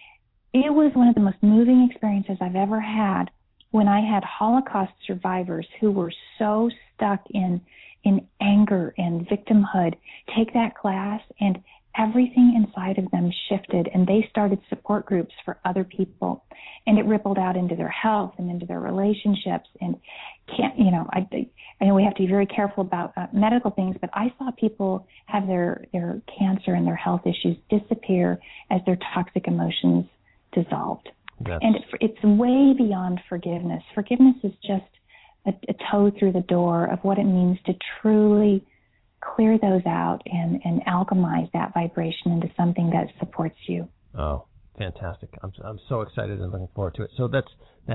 it was one of the most moving experiences I've ever had, when I had Holocaust survivors who were so stuck in anger and victimhood take that class, and everything inside of them shifted, and they started support groups for other people, and it rippled out into their health and into their relationships. And I know we have to be very careful about medical things, but I saw people have their cancer and their health issues disappear as their toxic emotions dissolved. And it's way beyond forgiveness. Forgiveness is just a toe through the door of what it means to truly clear those out and alchemize that vibration into something that supports you. Oh, fantastic. I'm so excited and looking forward to it. So that's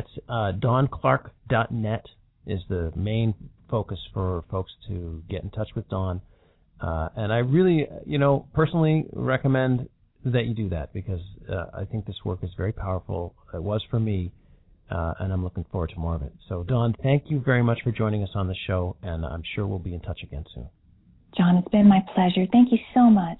DawnClark.net is the main focus for folks to get in touch with Dawn. And I really, personally recommend that you do that, because I think this work is very powerful. It was for me, and I'm looking forward to more of it. So, Dawn, thank you very much for joining us on the show, and I'm sure we'll be in touch again soon. John, it's been my pleasure. Thank you so much.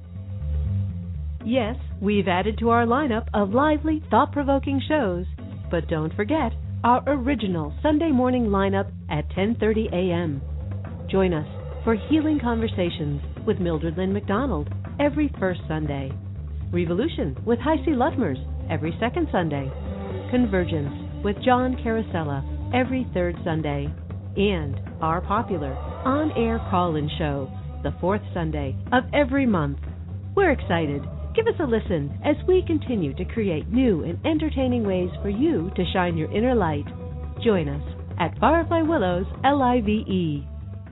Yes, we've added to our lineup of lively, thought-provoking shows. But don't forget our original Sunday morning lineup at 10:30 a.m. Join us for Healing Conversations with Mildred Lynn McDonald every first Sunday. Revolution with Heisey Ludmers every second Sunday. Convergence with John Carosella every third Sunday. And our popular on-air call-in show the fourth Sunday of every month. We're excited. Give us a listen as we continue to create new and entertaining ways for you to shine your inner light. Join us at Firefly Willows LIVE.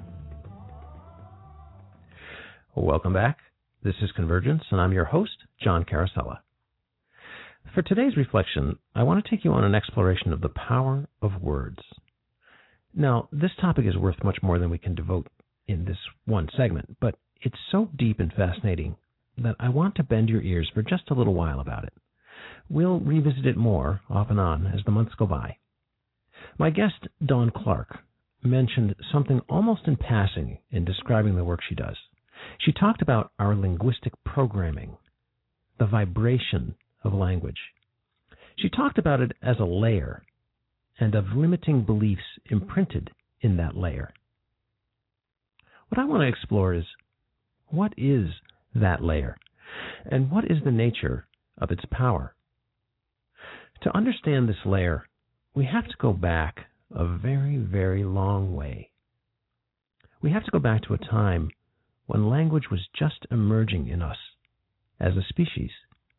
Welcome back. This is Convergence, and I'm your host, John Carosella. For today's reflection, I want to take you on an exploration of the power of words. Now, this topic is worth much more than we can devote in this one segment, but it's so deep and fascinating that I want to bend your ears for just a little while about it. We'll revisit it more off and on as the months go by. My guest, Dawn Clark, mentioned something almost in passing in describing the work she does. She talked about our linguistic programming, the vibration of language. She talked about it as a layer and of limiting beliefs imprinted in that layer. What I want to explore is, what is that layer, and what is the nature of its power? To understand this layer, we have to go back a very, very long way. We have to go back to a time when language was just emerging in us as a species.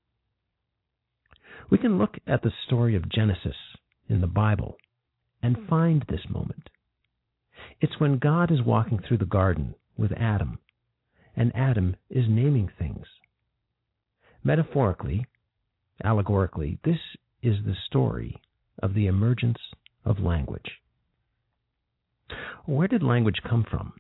We can look at the story of Genesis in the Bible and find this moment. It's when God is walking through the garden with Adam, and Adam is naming things. Metaphorically, allegorically, this is the story of the emergence of language. Where did language come from?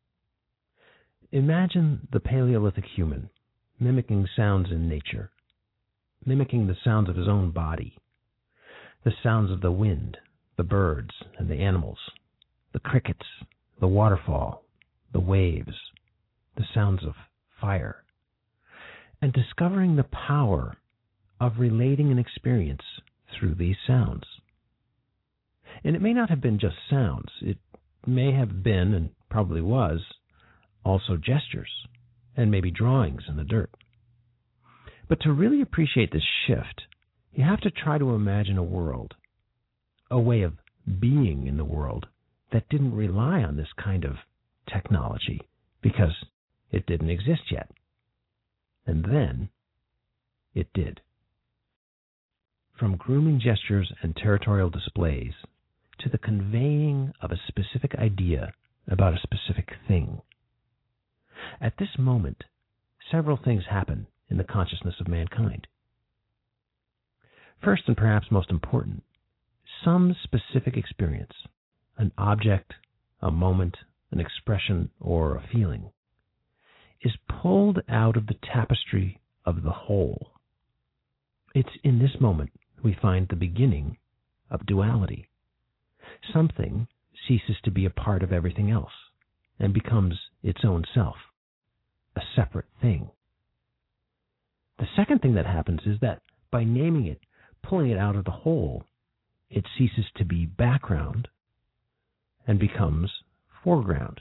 Imagine the Paleolithic human mimicking sounds in nature, mimicking the sounds of his own body, the sounds of the wind, the birds, and the animals, the crickets, the waterfall, the waves, the sounds of fire, and discovering the power of relating an experience through these sounds. And it may not have been just sounds. It may have been, and probably was, also gestures, and maybe drawings in the dirt. But to really appreciate this shift, you have to try to imagine a world, a way of being in the world that didn't rely on this kind of technology, because it didn't exist yet. And then it did. From grooming gestures and territorial displays to the conveying of a specific idea about a specific thing. At this moment, several things happen in the consciousness of mankind. First, and perhaps most important, some specific experience, an object, a moment, an expression, or a feeling, is pulled out of the tapestry of the whole. It's in this moment we find the beginning of duality. Something ceases to be a part of everything else and becomes its own self, a separate thing. The second thing that happens is that by naming it, pulling it out of the whole, it ceases to be background and becomes foreground.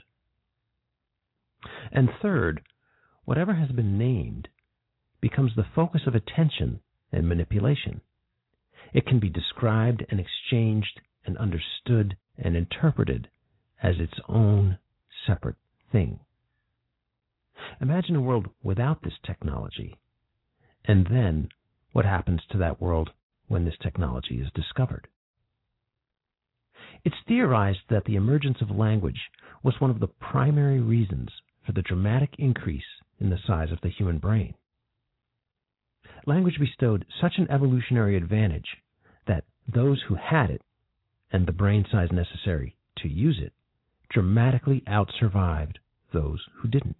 And third, whatever has been named becomes the focus of attention and manipulation. It can be described and exchanged and understood and interpreted as its own separate thing. Imagine a world without this technology, and then what happens to that world when this technology is discovered. It's theorized that the emergence of language was one of the primary reasons for the dramatic increase in the size of the human brain. Language bestowed such an evolutionary advantage that those who had it, and the brain size necessary to use it, dramatically outsurvived those who didn't.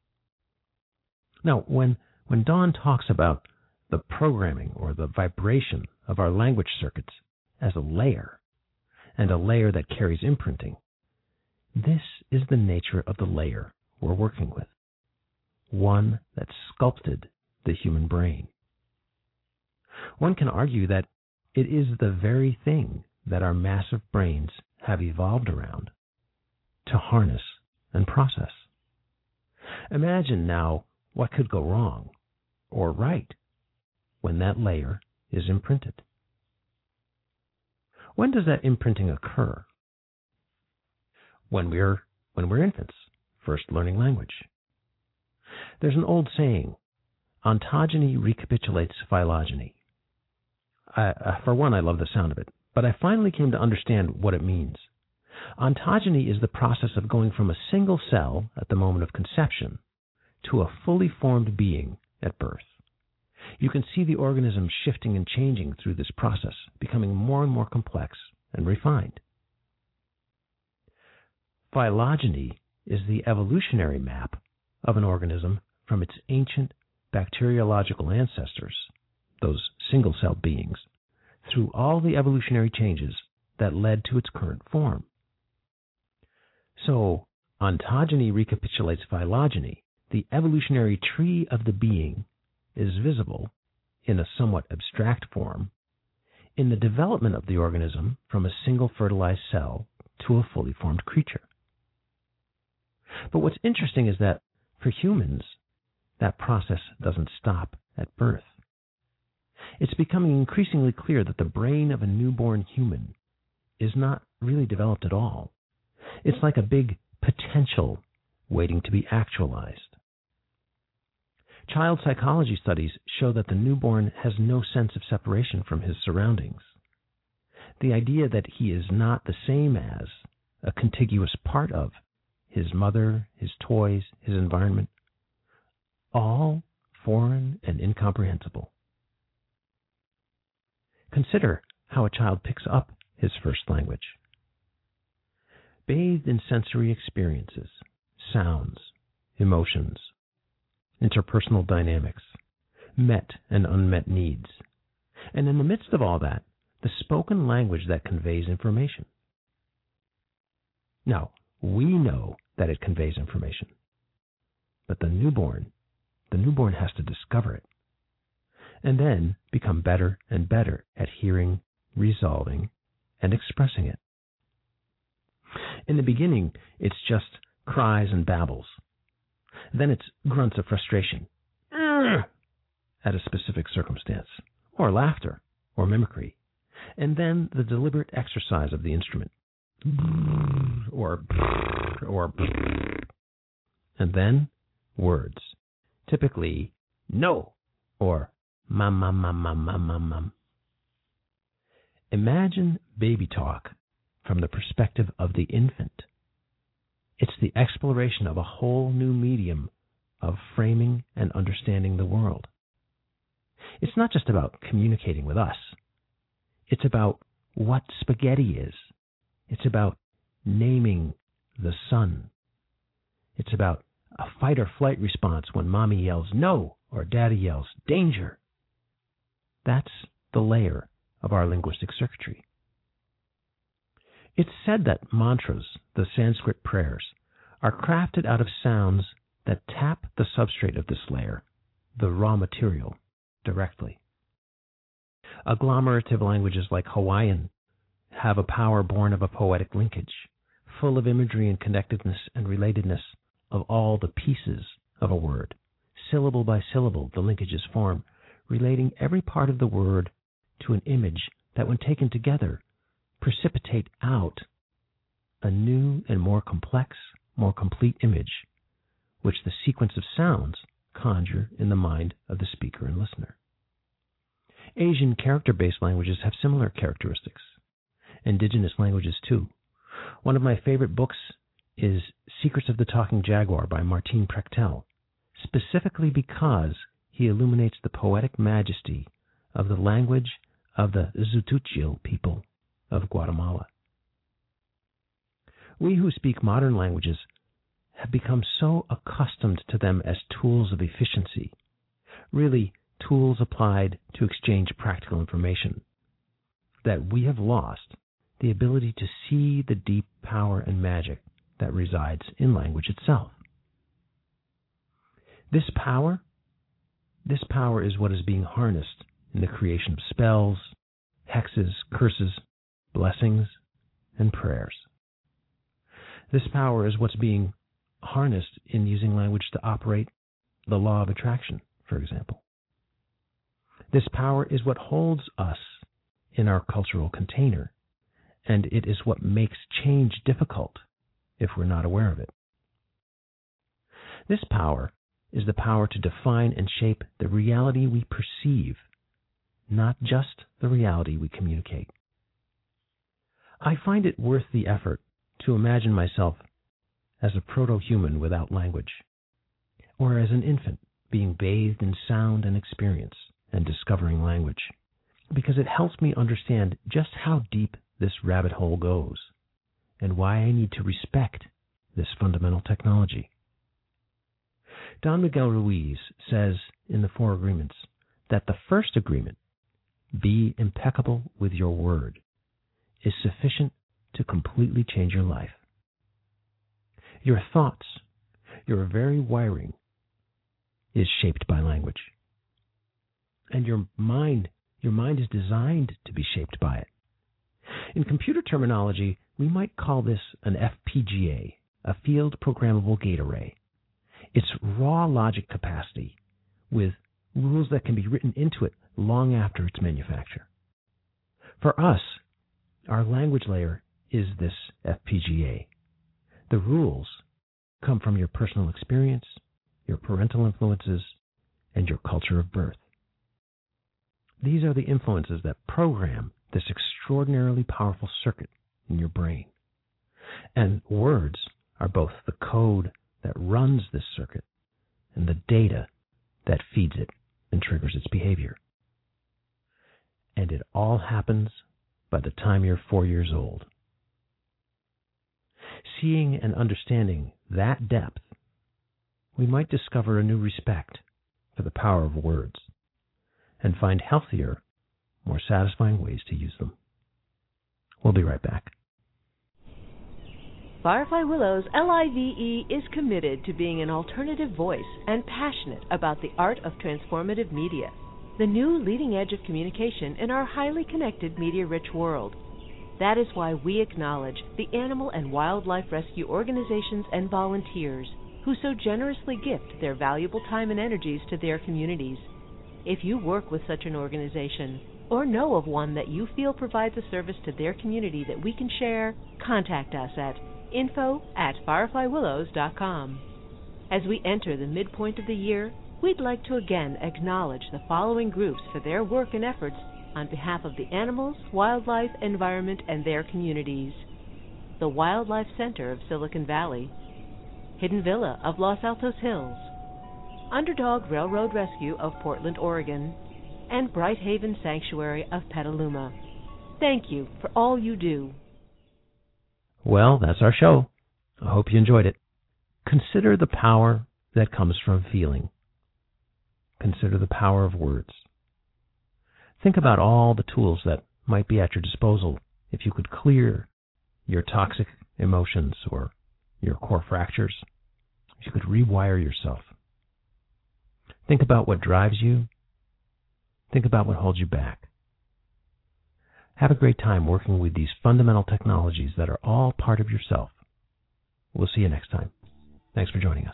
Now, when Dawn talks about the programming or the vibration of our language circuits as a layer, and a layer that carries imprinting, this is the nature of the layer we're working with, one that sculpted the human brain. One can argue that It is the very thing that our massive brains have evolved around to harness and process. Imagine now what could go wrong or right when that layer is imprinted. When does that imprinting occur? When we're infants, first learning language. There's an old saying, ontogeny recapitulates phylogeny. For one, I love the sound of it, but I finally came to understand what it means. Ontogeny is the process of going from a single cell at the moment of conception to a fully formed being at birth. You can see the organism shifting and changing through this process, becoming more and more complex and refined. Phylogeny is the evolutionary map of an organism from its ancient bacteriological ancestors, those single-celled beings, through all the evolutionary changes that led to its current form. So, ontogeny recapitulates phylogeny. The evolutionary tree of the being is visible, in a somewhat abstract form, in the development of the organism from a single fertilized cell to a fully formed creature. But what's interesting is that, for humans, that process doesn't stop at birth. It's becoming increasingly clear that the brain of a newborn human is not really developed at all. It's like a big potential waiting to be actualized. Child psychology studies show that the newborn has no sense of separation from his surroundings. The idea that he is not the same as, a contiguous part of, his mother, his toys, his environment, all foreign and incomprehensible. Consider how a child picks up his first language. Bathed in sensory experiences, sounds, emotions, interpersonal dynamics, met and unmet needs, and in the midst of all that, the spoken language that conveys information. Now, we know that it conveys information, but the newborn has to discover it, and then become better and better at hearing, resolving, and expressing it. In the beginning, it's just cries and babbles. Then it's grunts of frustration at a specific circumstance, or laughter, or mimicry, and then the deliberate exercise of the instrument, or and then words, typically no, or mum. Imagine baby talk from the perspective of the infant. It's the exploration of a whole new medium of framing and understanding the world. It's not just about communicating with us. It's about what spaghetti is. It's about naming the sun. It's about a fight or flight response when mommy yells no or daddy yells danger. That's the layer of our linguistic circuitry. It's said that mantras, the Sanskrit prayers, are crafted out of sounds that tap the substrate of this layer, the raw material, directly. Agglomerative languages like Hawaiian have a power born of a poetic linkage, full of imagery and connectedness and relatedness of all the pieces of a word. Syllable by syllable, the linkages form, relating every part of the word to an image that, when taken together, precipitate out a new and more complex, more complete image, which the sequence of sounds conjure in the mind of the speaker and listener. Asian character-based languages have similar characteristics. Indigenous languages, too. One of my favorite books is Secrets of the Talking Jaguar by Martin Prechtel, specifically because he illuminates the poetic majesty of the language of the Zututjil people of Guatemala. We who speak modern languages have become so accustomed to them as tools of efficiency, really tools applied to exchange practical information, that we have lost the ability to see the deep power and magic that resides in language itself. This power is what is being harnessed in the creation of spells hexes, curses, blessings, and prayers. This power is what's being harnessed in using language to operate the law of attraction, for example. This power is what holds us in our cultural container, and it is what makes change difficult if we're not aware of it. This power is the power to define and shape the reality we perceive, not just the reality we communicate. I find it worth the effort to imagine myself as a proto-human without language, or as an infant being bathed in sound and experience and discovering language, because it helps me understand just how deep this rabbit hole goes and why I need to respect this fundamental technology. Don Miguel Ruiz says in the Four Agreements that the first agreement, be impeccable with your word, is sufficient to completely change your life. Your thoughts, your very wiring, is shaped by language. And your mind is designed to be shaped by it. In computer terminology, we might call this an FPGA, a field programmable gate array. It's raw logic capacity with rules that can be written into it long after its manufacture. For us, our language layer is this FPGA. The rules come from your personal experience, your parental influences, and your culture of birth. These are the influences that program this extraordinarily powerful circuit in your brain. And words are both the code that runs this circuit and the data that feeds it and triggers its behavior. And it all happens by the time you're 4 years old. Seeing and understanding that depth, we might discover a new respect for the power of words and find healthier, more satisfying ways to use them. We'll be right back. Firefly Willows LIVE is committed to being an alternative voice and passionate about the art of transformative media, the new leading edge of communication in our highly connected, media-rich world. That is why we acknowledge the animal and wildlife rescue organizations and volunteers who so generously gift their valuable time and energies to their communities. If you work with such an organization or know of one that you feel provides a service to their community that we can share, contact us at info@fireflywillows.com. As we enter the midpoint of the year, we'd like to again acknowledge the following groups for their work and efforts on behalf of the animals, wildlife, environment, and their communities. The Wildlife Center of Silicon Valley, Hidden Villa of Los Altos Hills, Underdog Railroad Rescue of Portland, Oregon, and Bright Haven Sanctuary of Petaluma. Thank you for all you do. Well, that's our show. I hope you enjoyed it. Consider the power that comes from feeling. Consider the power of words. Think about all the tools that might be at your disposal if you could clear your toxic emotions or your core fractures, if you could rewire yourself. Think about what drives you. Think about what holds you back. Have a great time working with these fundamental technologies that are all part of yourself. We'll see you next time. Thanks for joining us.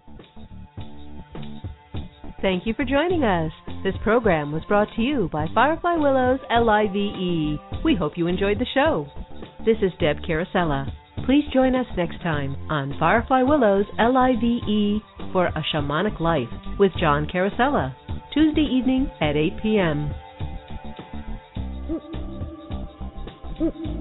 Thank you for joining us. This program was brought to you by Firefly Willows LIVE. We hope you enjoyed the show. This is Deb Carosella. Please join us next time on Firefly Willows LIVE for A Shamanic Life with John Carosella, Tuesday evening at 8 p.m.